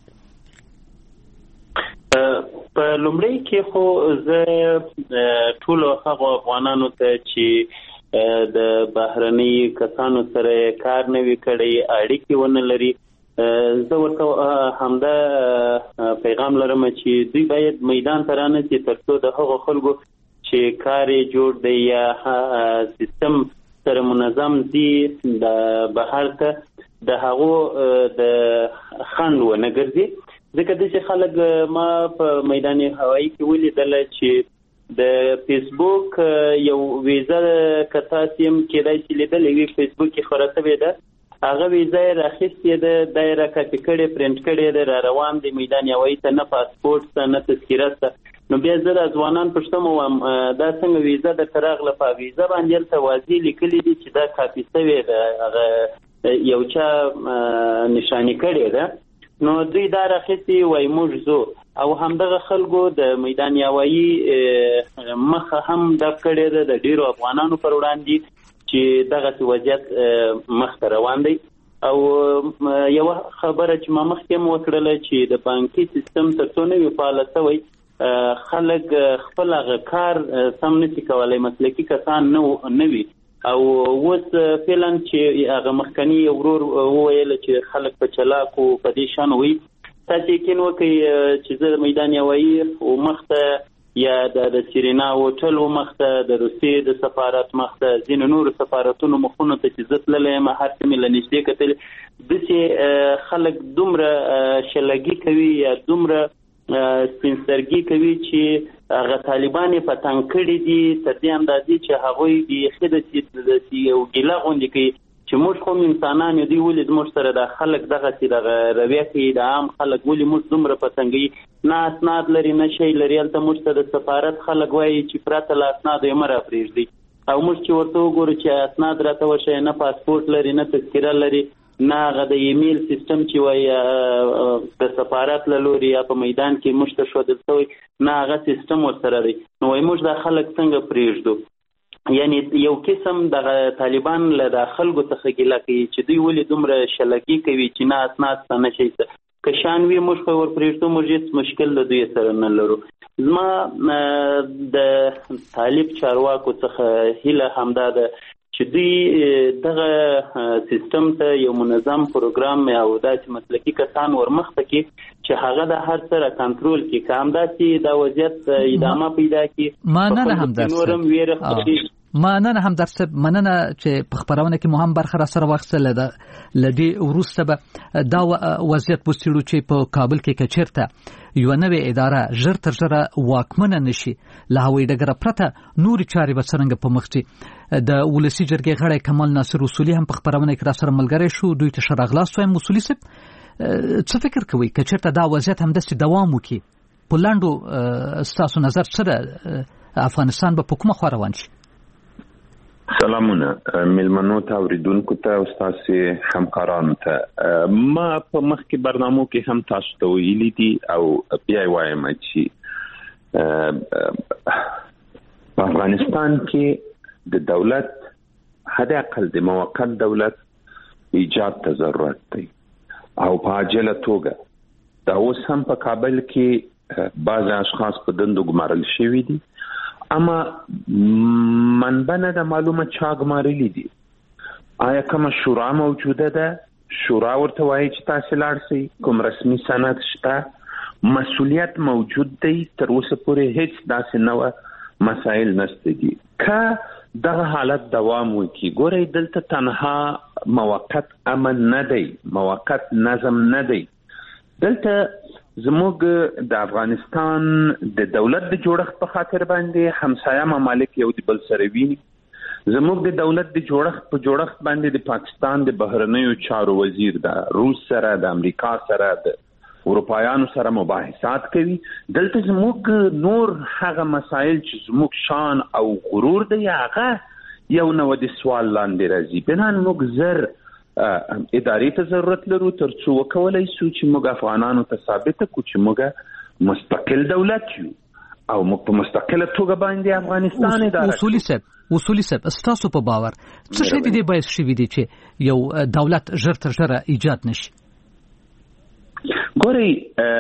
په لومړی کې خو زه ټول هغه افغانانو ته چې د بهرني کسانو سره کار نه وی کړی، اړیکې ونه لري، زه ورته همدا پیغام لرم چې دوی باید میدان ته رانشي ترڅو د هغو خلکو چې کار جوړ دی یا سیستم سره منظم دي د بهر ته د هغو د خند ونه ګرځي. ځکه چې خلک ما په میدان هوایی کې ولیدل چې د فیسبوک یو ویزه کتاسیم کېدای چې لیدلې وي فیسبوک کې خبره شوې ده، هغه ویزه راخیستې ده، دایره کاپی کړې پرنټ کړې ده، را روان دی میدان هوایی ته، نه پاسپورت ته نه تذکره ته. نو بیا زه د ځوانان پښتم وم دا څنګه ویزه د تراغله په ویزه باندې ته واضح لیکلي دي چې دا کاپی شوې ده، هغه یو چا نشانی کړې ده. نو دوی دا راخیستي وای موږ زو او همدغه خلکو د میدان هوایی مخه هم د کړې ده د ډیرو افغانانو پر وړاندې چې دغه وضعیت مخ روان دی. او یو خبره چې ما مخکې مو وکړله چې د بانکي سیستم ترڅو نه وي فعال شوی، خلک خپل هغه کار سم نشي کولای، مسلکي کسان نه وي او اوس فعلا چې هغه مخکنی ورور وویل چې خلک په چلاکو په دې شان وي تاسو یقین وکړئ چې زه میدان یوایي او مخته یا د سیرینا هوټل مخته د روسیې د سفارت مخته ځینې نور سفارتونو مخونو ته چې زه تللی یم هر څه مې له نږدې کتل داسې خلک دومره شلګي کوي یا دومره سپینسترګي کوي چې هغه طالبان یې په تنګ کړي دي تر دې اندازې چې هغوی بیخي داسې یو ګیله غوندې کوي چې موږ خو انسانان یو دوی ولې زموږ سره د خلک دغسې دغه رویه کوي د عام خلک ولې موږ دومره په تنګوي نه اسناد لري نه شی لري هلته موږ ته د سفارت خلک وایي چې پرته له اسنادو یې مه راپرېږدي او موږ چې ورته وګورو چې اسناد راته وښیي نه پاسپورټ لري نه تذکره لري نه هغه د ایمیل سیستم چې وایي د سفارت له لوري یا په میدان کې موږ ته ښودل شوی نه هغه سیستم ورسره دی نو وایي موږ دا خلک څنګه پرېږدو یعنی یو قسم د طالبان له د خلکو څخه ګیله کوي چې دوی ولې دومره شلګي کوي چې نه اسناد څه نه شي که شان وي موږ خو ورپرېږدو موږ هېڅ مشکل د دوی سره نه لرو زما د طالب چارواکو څخه هیله همدا ده چې دوی دغه سیستم ته یو منظم پروګرام او داسې مسلکي کسان ورمخته کړي چې هغه د هر څه را کنټرول کړي که همداسې دا وضعیت ادامه پیدا کړي مننه همدرد صاحب مننه چې په خبرونه کې مهم برخه را سره واخیستله له دې وروسته به دا وضعیت وڅېړو چې په کابل کې که چېرته یوه نوې اداره ژر تر ژره واکمنه نشي له هوایي ډګره پرته نورې چارې به څرنګه په مخ ځي د ولسي جرګې غړی کمال ناصر اصولي هم په خبرونه کې را سره ملګری شو دوی ته ښه راغلاست وایم اصولي صاحب څه فکر کوئ که چېرته دا وضعیت همداسې دوام وکړي په لنډو ستاسو نظر څه ده افغانستان به په کومه خوا روان شي سلامونه ملمنو ته اوریدونکو ته او ستاسې همکارانو ته ما په مخکې برنامو کې هم تاسو ته ویلي دي او بیا یې وایم چې په افغانستان کې د دولت حد اقل د موقت دولت ایجاد ته ضرورت دی او په عاجله توګه دا اوس هم په کابل کې بعض اشخاص په دندو ګمارل شوي دي اما منبع نه ده معلومه چا ګمارلي دي آیا کومه شورا موجوده ده شورا ورته وایي چې تاسې لاړ شئ کوم رسمي سند شته مسؤلیت موجود دی تر اوسه پورې هیڅ داسې نوه مسایل نشته دي که دغه حالت دوام وکړي ګورئ دلته تنها موقت امن نه دی موقت نظم نه دی دلته زموږ د افغانستان د دولت د جوړښت په خاطر باندې همسایه ممالک یو د بل سره ویني زموږ د دولت د جوړښت باندې د پاکستان د بهرنیو چارو وزیر د روس سره د امریکا سره د اروپایانو سره مباحثات کوي دلته زموږ نور هغه مسایل چې زموږ شان او غرور دی هغه یو نو د سوال لاندې راځي بنان موږ زر ادارې ته ضرورت لرو تر څو وکولای شو چې موږ افغانانو ته ثابته کړو چې موږ مستقل دولت یو او موږ په مستقله توګه باندې افغانستان اداره اصولي صاحب ستاسو په باور څه شی دې باعث شوي دي چې یو دولت ژر تر ژره ایجاد نشي ګورئ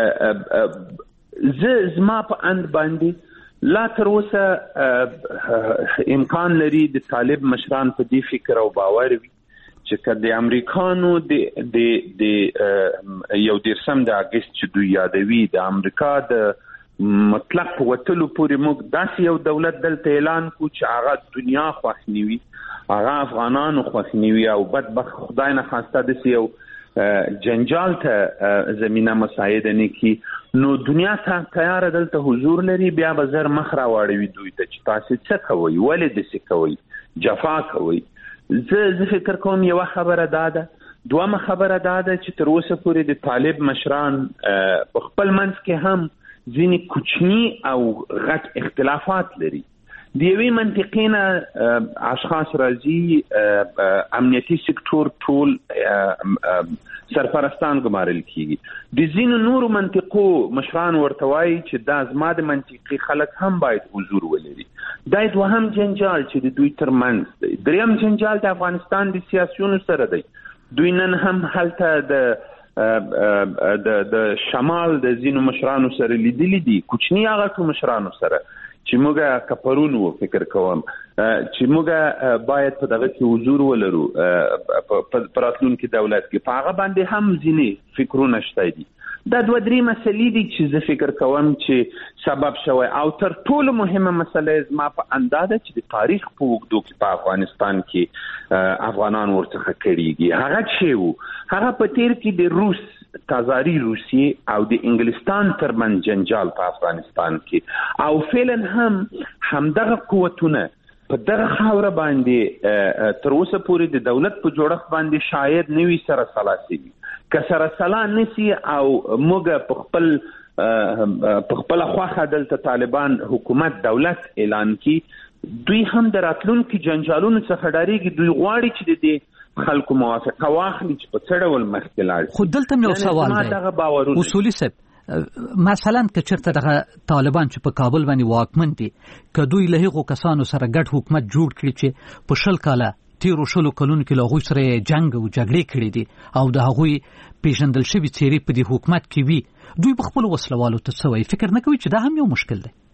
زما په اند باندې لا تر اوسه امکان لري د طالب مشران په دې فکر او باور وي چې که د امریکانو د یو دیرشم د اګست چې دوی یادوي د امریکا د مطلق وتلو پورې موږ داسې یو دولت دلته اعلان کو چې هغه دنیا خوښ نیوي هغه افغانانو خوښ نیوي او بدبخت خدای نه خواسته داسې یو جنجال ته زمینه مساعده نه کړي نو دنیا ته تیاره دلته حضور لري بیا به زر مخ راواړوي دوی ته چې تاسې څه کوئ ولې داسې کوئ جفا کوئ زه فکر کوم یو خبره ده دومره خبره ده چې تر اوسه پورې د طالب مشران په خپل منځ کې هم ځینې کوچني او غټ اختلافات لري د یوې منطقې نه اشخاص راځي امنیتي سکتور ټول سرپرستان ګمارل کیږي د ځینو نورو منطقو مشران ورته وایي چې دا زما د منطقې خلک هم باید حضور ولري دا دوهم جنجال چې د دوی ترمنځ دی دریم جنجال د افغانستان د سیاسيونو سره دی دوی نن هم هلته د شمال د ځینو مشرانو سره لیدلي دي کوچني هغه مشرانو سره چې موږ کپرون وو فکر کوم چې موږ باید په دغه کې حضور ولرو په راتلونکي دولت کې په هغه باندې هم ځینې فکرونه شته دي. دا 2-3 مسلې دي چې زه فکر کوم چې سبب شوی او تر ټولو مهمه مسله زما په اندازه چې د تاریخ په اوږدو کې په افغانستان کې افغانان ورڅخه کړيږي هغه چې وو هغه په تیر کې د روس تزاری روسیې او د انګلستان ترمن جنجال په افغانستان کې او فعلا همدغه قوتونه په دغه خاوره باندې تر اوسه پورې د دولت په جوړښت باندې شاید نوي سره سلاسي که سره سلا نسی او موږ په خپل خواخه دلته طالبان حکومت دولت اعلان کی دوی هم دراتلونکو جنجالونو څخه ډاریږي دوی غواړي چې د خلکو موافقه واخلي چې په څړ ول مخکلال خو دلته یو سوال دی اصولي صاحب مثلا که چرته دغه طالبان چې په کابل باندې واکمن دي که دوی له هغو کسانو سره ګډ حکومت جوړ کړي چې په 20 کاله تیرو 20 کلونو کې له هغوی سره جنگ او جګړې کړې دي او د هغوی پیژندل شوي څیرې په دې حکومت کې وي دوی په خپلو وسلوالو ته څه وایي فکر نه کوي چې دا هم یو مشکل دی؟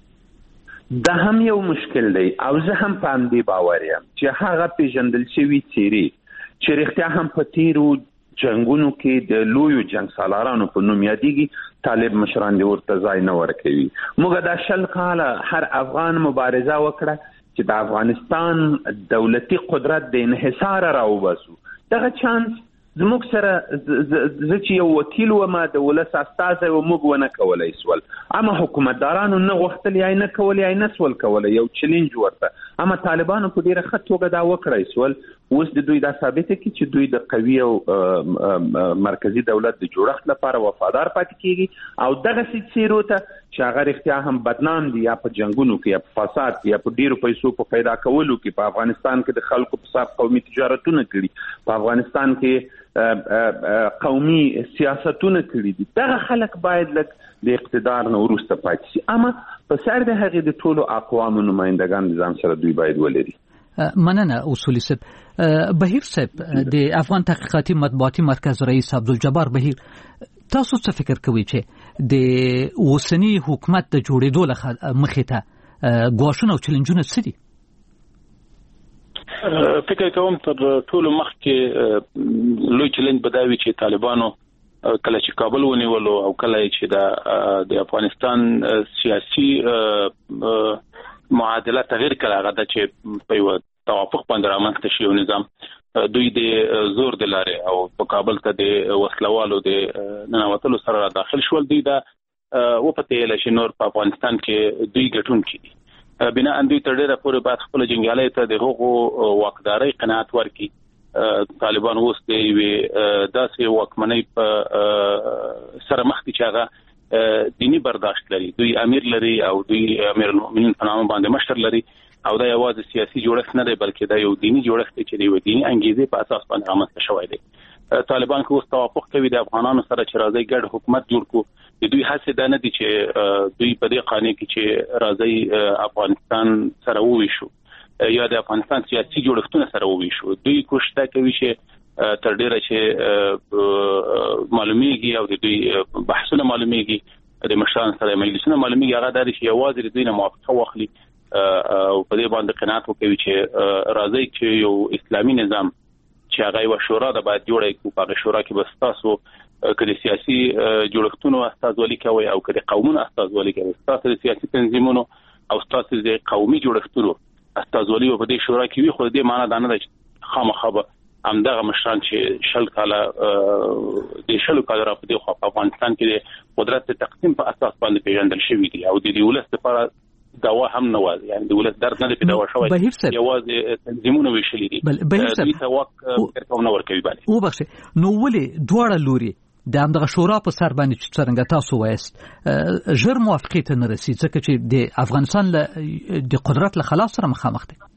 دا هم یو مشکل دی او زه هم په همدې باور یم چې هغه پیژندل شوي څیرې چې رښتیا هم په تیرو جنگونو کې د لویو جنگ سالارانو په نوم یادېږي طالب مشران دې ورته ځای نه ورکوي. موږ دا 20 کاله هر افغان مبارزه وکړه چې د افغانستان دولتي قدرت د انحصار راوباسو. دغه چانس زموږ سره زه چې یو وکیل وم د ولس استازی و موږ ونه کولای سول اما حکومتدارانو نه غوښتل یا نه کول یا نه سول کولای یو چیلنج ورته اما طالبانو په ډیره ښه توګه دا وکړای سول. اوس د دوی دا ثابته کی چې دوی د قوي او مرکزی دولت د جوړښت لپاره وفادار پاتې کیږي او دغه سیرو ته چې هغه رښتیا هم بدنام دي یا په جنگونو کې یا په فساد یا په ډیرو پیسو په پیدا کولو کې په افغانستان کې د خلکو په صاحب قومي تجارتونه کړي په افغانستان کې قومي سیاستونه کړي دي. دغه خلک باید د اقتدار نه وروسته پاتې شي اما په سر د هغې د ټولو اقوامو نمایندګان ځان سره دوی باید ولري. مننه اصولي صاحب. بهیر صاحب د افغان تحقیقاتي مطبوعاتي مرکز رئیس عبدالجبار بهیر تاسو څه فکر کوئ چې د اوسنی حکومت د جوړېدو مخې ته ګواښونه او چیلنجونه څه دي؟ فکر کوم تر ټولو مخکې لوی چیلنج به دا وي چې طالبانو کله چې کابل ونیولو او کله چې د افغانستان سیاسي معادله تغیر کړه هغه د چې په یو توافق باندې رامنځته شي او نظام دوی د زور د لارې او په کابل ته د وسلوالو د ننوتلو سره داخل شول دوی دا وپتېل چې نور په افغانستان کې دوی ګټونکي دي بنا ان دوی تر ډیره پورې بعد خپل جنگیالي ته د هغو واکداري قناعت ورکړي. طالبان اوس د داسې واکمنۍ په سره مخ دي چې هغه دینی برداشت لري دوی امیر لري او دوی امیر المؤمنین په نامه باندې مشر لري او دا یوازې سیاسي جوړښت نه دی بلکې دا یو دینی جوړښت دی چې د یو دینی انګیزې په اساس باندې رامنځته شوی دی. طالبان که اوس توافق کوي د افغانانو سره چې راځي ګډ حکومت جوړ کړو د دوی هڅه دا نه دي چې دوی په دې قانون کې چې راځي افغانستان سره وویشو یا د افغانستان سیاسي جوړښتونه سره وویشو. دوی کوشش کوي چې تر ډیره چې معلومیږي او د دوی بحثونه معلومیږي د مشران سره مجلسونه معلومیږي هغه د چې یوازې د دوی نه موافقه واخلي او په دې باندې قناعت وکوي چې راځي چې یو اسلامي نظام چې هغه یو شورا د باید جوړه کړي په شورا کې بس تاسو کله سیاسي جوړښتونو استازولي کوي او کله قومونو استازولي کوي تاسو د سیاسي تنظیمونو او تاسو د قومي جوړښتونو استازولي په دې شورا کې وي خو دې معنی دا نه ده چې خامخا همدغه مشران چې 20 کاله د 20 کاله را په دې خو په افغانستان کې د قدرت تقسیم په اساس باندې پیژندل شوی دی او د ولس لپاره دوا هم نه وایي یعنی د ولس درد نه پیدا شوی یوازې تنظیمونه ویشلې دي دوی ته واک کوم نه ورکوي باندې او بخښه نو ولې دواړه لوري د همدغه شورا په سر باندې چې څنګه تاسو وایست ژر موافقه ته نه رسي ځکه چې د افغانستان د قدرت له خلاف سره مخامخ دي.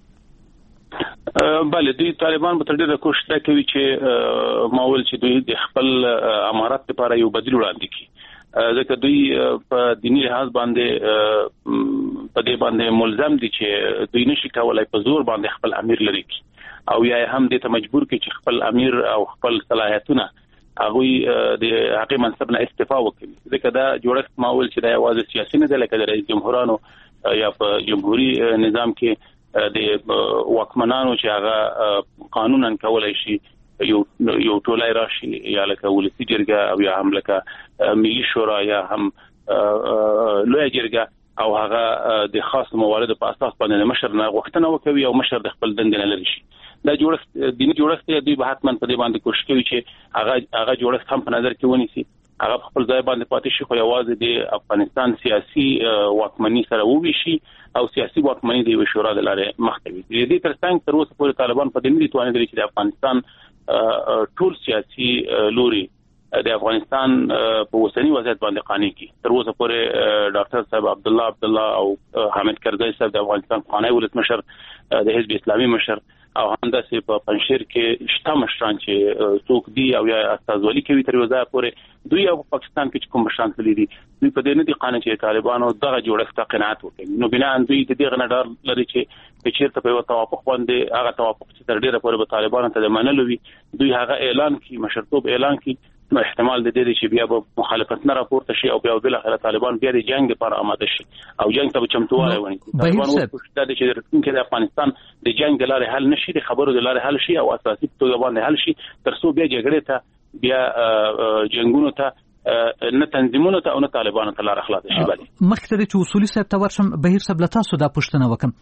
بله دوی طالبان په ډېره کوشش کوي چې ماول چې دوی د خپل امارات لپاره یو بدیل وړاندې کړي ځکه دوی په دینی لحاظ باندې په دې باندې ملزم دي چې دوی نشي کولای په زور باندې خپل امیر لري او یا هم دې ته مجبور کړي چې خپل امیر او خپل صلاحیتونه هغه د هغه منصب نه استعفا وکړي ځکه دا جوړښت ماول چې دا یوازې سیاسي نه دی لکه د رئیس جمهورانو یا په جمهوریت نظام کې د واکمنانو چې هغه قانونا کولای شي یو ټولای راشي یا لکه ولسی جرګه او یا هم لکه ملي شورا یا هم لوی جرګه او هغه د خاص موارد په اساس باندې مشر نه غوښتنه وکوي او مشر د خپل دندې نه لري شي. دا جوړښت دیني جوړښت دی به حتما په دې باندې کوشش کوي چې هغه جوړښت هم په نظر کې ونیسي، هغه خپل ځای باندې پاتې شي، خو یوازې د افغانستان سیاسي واکمنۍ سره وویشي او سیاسي واکمنۍ د شورا د لارې مخ ته وي. د دې ترڅنګ تر اوسه پورې طالبان په دې نه دي توانیدلي چې د افغانستان ټول سیاسي لوري د افغانستان په اوسنی وضعیت باندې قانع کی. تر اوسه پورې ډاکټر صاحب عبدالله او حامد کرزی صاحب د افغانستان قانوني ولسمشر، د حزب اسلامي مشر او همداسې په پنځیر کې شته مشران چې څوک دي او یا استازولي کوي تر وځه پورې دوی او پاکستان کې کوم مشران تللي دي، دوی په دې نه دي قانع چې طالبانو دغه جوړښت قناعت وکړي. نو بنا ان دوی د دې غنډار لري چې چیرته په توافق باندې هغه توافق چې تر ډیره پورې به طالبانو ته منلو وي، دوی هغه اعلان کوي، مشرتوب اعلان کوي، نو احتمال د دې چې بیا به مخالفت نه راپورته شي او بیا بل اخر طالبان بیا د جنگ لپاره آماده شي او جنگ ته چمتووالی ونیسي. طالبان وکړه چې د راتلونکي د افغانستان د جنگ د لارې حل نشي، د خبرو د لارې حل شي او اساسي توګه باندې حل شي، ترڅو بیا جګړې ته بیا جنگونو ته نه تنظیمونو ته او نه طالبانو ته لار خلاص شي. بلی مخکې چې اصولي صاحب ته ورشم بهیر صاحب له تاسو دا پوښتنه وکم،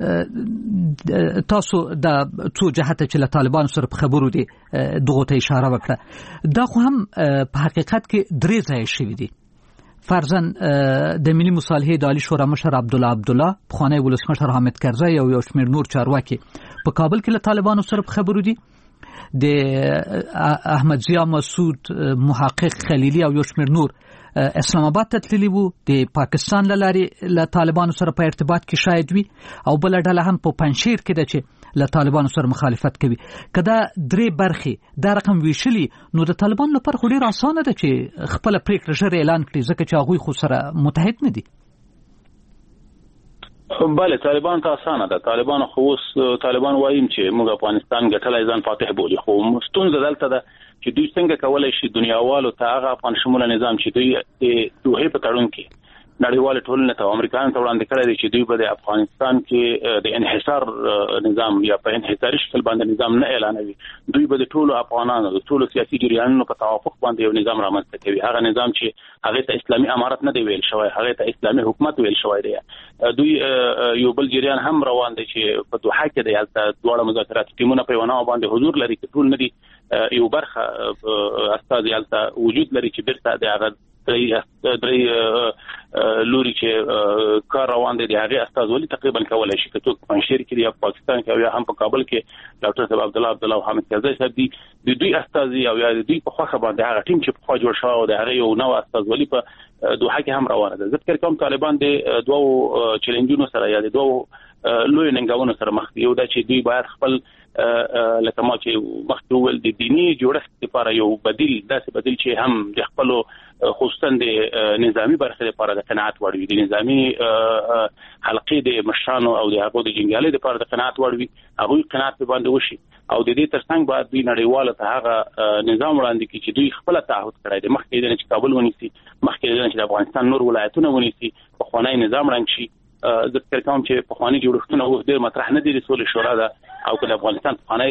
تاسو د څو جهته چې له طالبانو سره په خبرو دي دغه ته اشاره وکړه، دا خو هم په حقیقت کې درې ځای شوي دي. فرضاً د ملي مصالحې د عالی شورا مشر عبدالله پخوانی ولسمشر حامد کرزی او یو شمېر نور چارواکي په کابل کې له طالبانو سره په خبرو دي، د احمد ضیا مسعود، محقق خلیلی او یو شمېر نور اسلام آباد ته تللی وو، د پاکستان لارې له طالبانو سره په ارتباط کې شاید وي، او بل ډله هم په پنځیر کې ده چې له طالبانو سره مخالفت کوي. کدا درې برخې دا رقم ویشلی نو د طالبانو لپاره خو ډیر اسانه ده چې خپل پریکړه ژر اعلان کړي، ځکه چې هغوی خو سره متحد نه دي. بله طالبان ته اسانه ده. طالبان خو طالبان وایم چې موږ افغانستان ګټلای ځان فاتح بولي، خو ستونزه دلته ده چې دوی څنګه کولای شي دنیاوالو ته هغه افغان شموله نظام چې دوی د دوه په تړون کې نړیوال ټولنه ته امریکایانو ته وړاندې کړی دی چې دوی به د افغانستان کې د انحصار نظام یا په انحصاري شکل باندې نظام نه اعلانوي، دوی به د ټولو افغانانو د ټولو سیاسي جریانونو په توافق باندې یو نظام رامنځته کوي. هغه نظام چې هغه ته اسلامي امارت نه دی ویل شوی، هغه ته اسلامي حکومت ویل شوی دی. دوی یو بل جریان هم روان دی چې په دوحه کې د یالتا دواړه مذاکرات ټیمونه په ونه باندې حضور لري، چې ټول نه دي یو برخه استاد یالتا وجود لري چې بیرته د هغه درې لوري چې کار روان دي د هغه استازولي تقریبا کولای شي چې په پنځیر کې یا پاکستان کې او یا هم په کابل کې ډاکټر صاحب عبدالله او حامد کرزی صاحب دي د دوی استازي او یا دوی په خوخه باندې هغه ټیم چې په خوا جوړ شو د هغه یو نو استازولي په دوحه کې هم روانه ده. ځکه کوم طالبان د دوه چیلنجونو سره یا د دوه لوی ننګونو سره مخ دي. یو دا چې دوی باید خپل لکه ما چې مخکې وویل د دینی جوړښت لپاره یو بدیل، داسې بدیل چې هم د خپلو خصوصا د نظامی برخې لپاره د قناعت وړ وي، د نظامی حلقې د مشرانو او د هغو د جنګیالي لپاره د قناعت وړ وي، هغوی قناعت په باندې وشي او د دې ترڅنګ باید دوی نړیواله ته هغه نظام وړاندې کړي چې دوی خپل تعهد کړی دی، مخکې د چې کابل ونیسي، مخکې د چې د افغانستان نور ولایتونه ونیسي، پخوانی نظام رنګ شي. ذکر کوم چې پخوانی جوړښتونه اوس ډېر مطرح نه دي، د سولې شورا ده او که د افغانستان پخوانی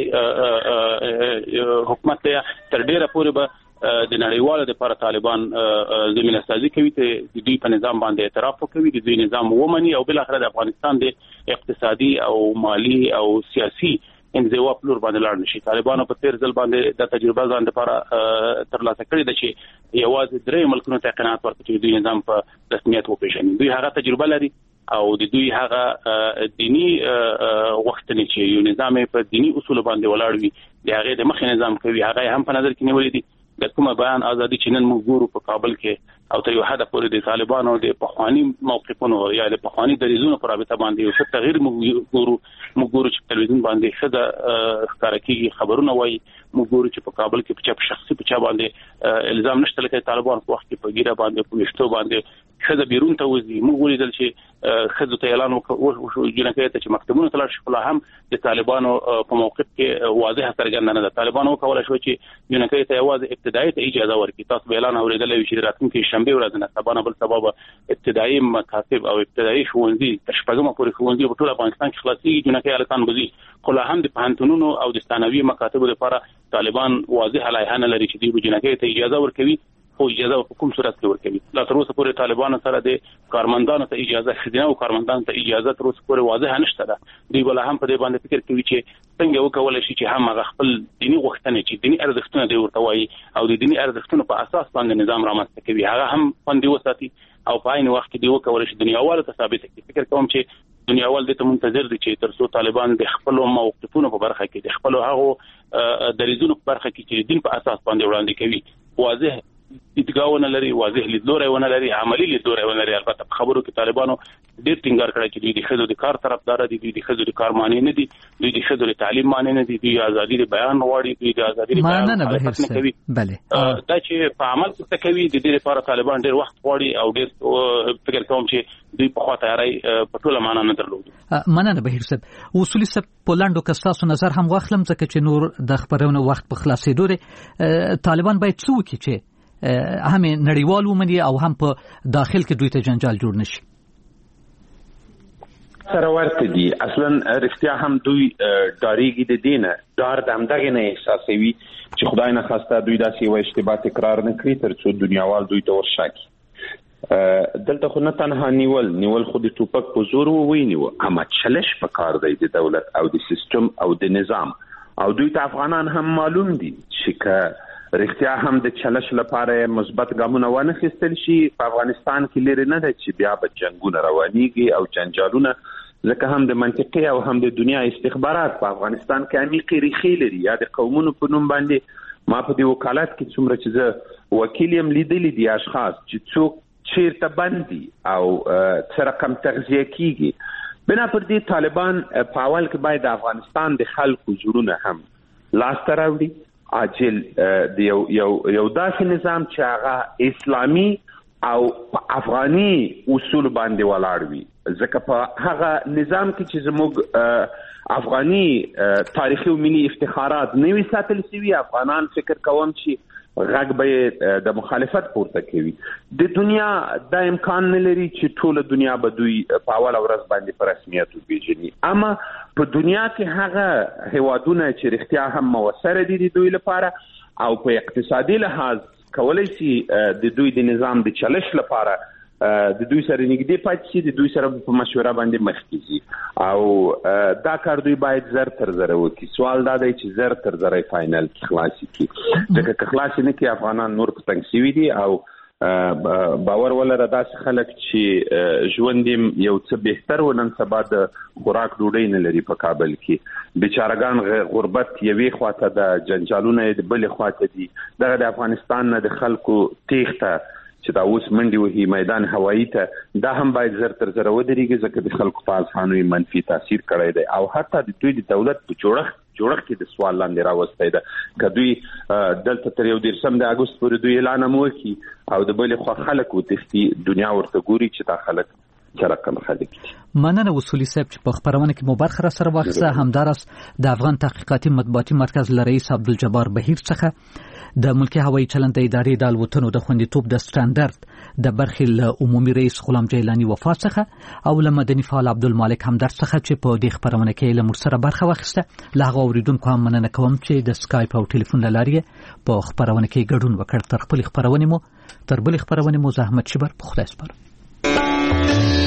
حکومت ته تر ډیره پورې به د نړیوالو لپاره طالبان زمینه سازي کوي چې دوی په نظام باندې اعتراف وکوي، د دوی نظام ومني او بل اخر د افغانستان د اقتصادي او مالی او سیاسي انزوا په لور باندې لاړ نشي. طالبانو په تیر ځل باندې د تجربه ځان لپاره ترلاسه کړې ده چې یوازې درې ملکونو ته قناعت ورکړي چې دوی نظام په رسمیت وپیژني. دوی هغه تجربه لري او د دوی هغه دینی غوښتنې چې یو نظام په دینی اصول باندې ولاړ وي د هغه د مخ نظام کوي، هغه هم په نظر کې نیولې دي. د کومه بیان ازادي چې نن موږ ګورو په کابل کې او تر یو حد پورې د طالبانو د پخوانی موقفونو یا د پخوانی دریزونو پر رابطه باندې یو څه تغییر موږ ګورو چې تلویزیون باندې خزه ښکارا کیږي، خبرونه وایي، موږ ګورو چې په کابل کې په چا شخصي په چا باندې الزام نشته لکه طالبان په وخت کې په ګیره باندې په وشتو باندې خزه بیرون ته وځي. موږ ولیدل چې خزه ته اعلان وشو جنکه ته چې مکتبونه تلل شي، خو هم د طالبانو په موقف کې واضح څرګنده نه ده. طالبانو کولای شو چې جنکه ته یوازې ابتدایي ته اجازه ورکړي، تاسو به اعلان اوریدلې چې راتلونکي شنبه ورځ نه سبا نه بل سبا به ابتدایي مکاتب او ابتدایي ښوونځي شپږمه پورې ښوونځي په ټول افغانستان کې خلاصيږي جنکه الکان بزي خو لا هم د پوهنتونونو او د ثانوي مکاتبو لپاره طالبان واضح لایحه نه لري چې دوی جنکه ته اجازه ورکوي خو اجازه په کوم صورت کې ورکوي. لا تر اوسه پورې طالبانو سره د کارمندانو ته اجازه خدینه او کارمندانو ته اجازه تر اوسه پورې واضح نشته ده. دوی ولا هم په دې باندې فکر کوي چې څنګه وکولای شي چې هم هغه خپل دینی غوښتنې چې دینی ارزښتونه دی ورته وایي او د دینی ارزښتونو په اساس باندې نظام رامنځته کوي هغه هم خوندي وساتي او په عین وخت کې دی وکولای شي دنیاوالو ته ثابت کړي. فکر کوم چې دنیاوال د ته منتظر دي چې تر څو طالبان د خپل موقفونو په برخه کې د خپل هغه دریځونو په برخه کې چې دین په اساس باندې وړاندې کوي واضح ادعاونه لري واضح لیدلوري ونه لري عملی لیدلوري ونه لري. البته په خبرو کې طالبانو ډېر ټینګار کړی چې دوی د خځو د کار طرفدار دي دوی د خځو د کار معنی نه دي دوی د خځو د تعلیم معنی نه دي دوی ازادي د بیان غواړي دوی د ازادي د بیان نه کوي. بله دا چې په عمل کې کوي د دې لپاره طالبان ډېر وخت غواړي او ډېر فکر کوم چې دوی په خوا تیاری په ټوله معنا نه درلود. مننه بهیر صاحب اصولي صاحب پولنډو کستاسو نظر هم واخلم ځکه چې نور د خبرونو وخت په خلاصېدو دی طالبان باید څه وکړي چې هم نړیوال ومني او هم په داخل کې دوی ته جنجال جوړ نشي؟ سره ورته دي اصلا رښتیا هم دوی داریږي د دینه دار د همدغه نه احساسوي چې خدای نه خواسته دوی داسې یو اشتباه تکرار نه کړي تر څو دنیاوال دوی ته ورشاکي. دلته خو نه تنها نیول خو د ټوپک په زور ووینیو اما چلش په کار دی د دولت او د سیستم او د نظام او دوی ته افغانان هم معلوم دي چې رښتیا هم د چلش لپاره مثبت ګامونه وانخیستل شي په افغانستان کې لري نه ده چې بیا به جنگونه روانيږي او جنجالونه ځکه هم د منطقي او هم د دنیا استخبارات په افغانستان کې عمیقې ریښې لري یا د قومونو په نوم باندې ما په دې وکالت کې څومره چې زه وکیل یم لیدلی دي اشخاص چې څوک چیرته بندي او څه رقم تغذیه کیږي بنا پر دې طالبان په اول کې باید د افغانستان د خلکو جوړونه هم لاس ته راوړي عاجل د یو داسې نظام چې هغه اسلامي او افغاني اصول باندې ولاړ وي ځکه په هغه نظام کې چې زموږ افغاني تاریخي او ملي افتخارات نوي ساتل شوي افغانان فکر کوم چې غږ به د مخالفت پورته کوي. د دنیا د امکان نه لري چې ټول دنیا به دوی په اول ورځ باندې په رسمیت وپیژني اما په دنیا کې هغه هیوادونه چې رښتیا هم موثر دي د دوی لپاره او په اقتصادي لحاظ کولای شي د دوی د نظام د چلش لپاره د دوی سره نږدې پاتې شي د دوی سره په مشوره باندې مخکې شي او دا کار دوی باید زر تر زره وکړي. سوال دا دی چې زر تر زره فاینل کې خلاصي کړي ځکه که خلاص نه کړي افغانان نور په تنګ شوي دي او باور ولره داسې خلک چې ژوند یو څه بهتر ونن سبا د خوراک ډوډۍ نه لري په کابل کې بیچارهګان غربت یوې خواته د جنجالونه د بلې خواته دي دغه د افغانستان نه د خلکو تیښته چې دا اوس منډي وهي میدان هوایی ته دا هم باید زر تر زره ودرېږي ځکه د خلکو په اذهانو منفي تاثیر کړی دی او حتی د دوی د دولت په جوړښت کې د سوال لاندې راوستی ده که دوی دلته تر 1 د اګوست پورې دوی اعلان هم وکړي او د بلې خوا خلک وتښتي دنیا ورته ګوري چې دا خلک څه رقم خلک دي. مننه اصولي صاحب چې په خبرونه کې مو برخه سره واخیسته همدارس د افغان تحقیقاتي مطبوعاتي مرکز رئیس عبدالجبار بهیر څخه د ملکی هوایي چلند ادارې د الوتنو د خوندیتوب د سټانډرد د برخې له عمومي رئیس غلام جیلانی وفات څخه او له مدني فعال عبدالمالک همدرد څخه چې په دې خبرونه کې له موږ سره برخه واخیسته له هغه اوریدونکو هم مننه کوم چې د سکایپ او ټلیفون له لارې په خبرونه کې ګډون وکړ. تر خپل خبرونه مو زحمت شبر په خدای سپارم.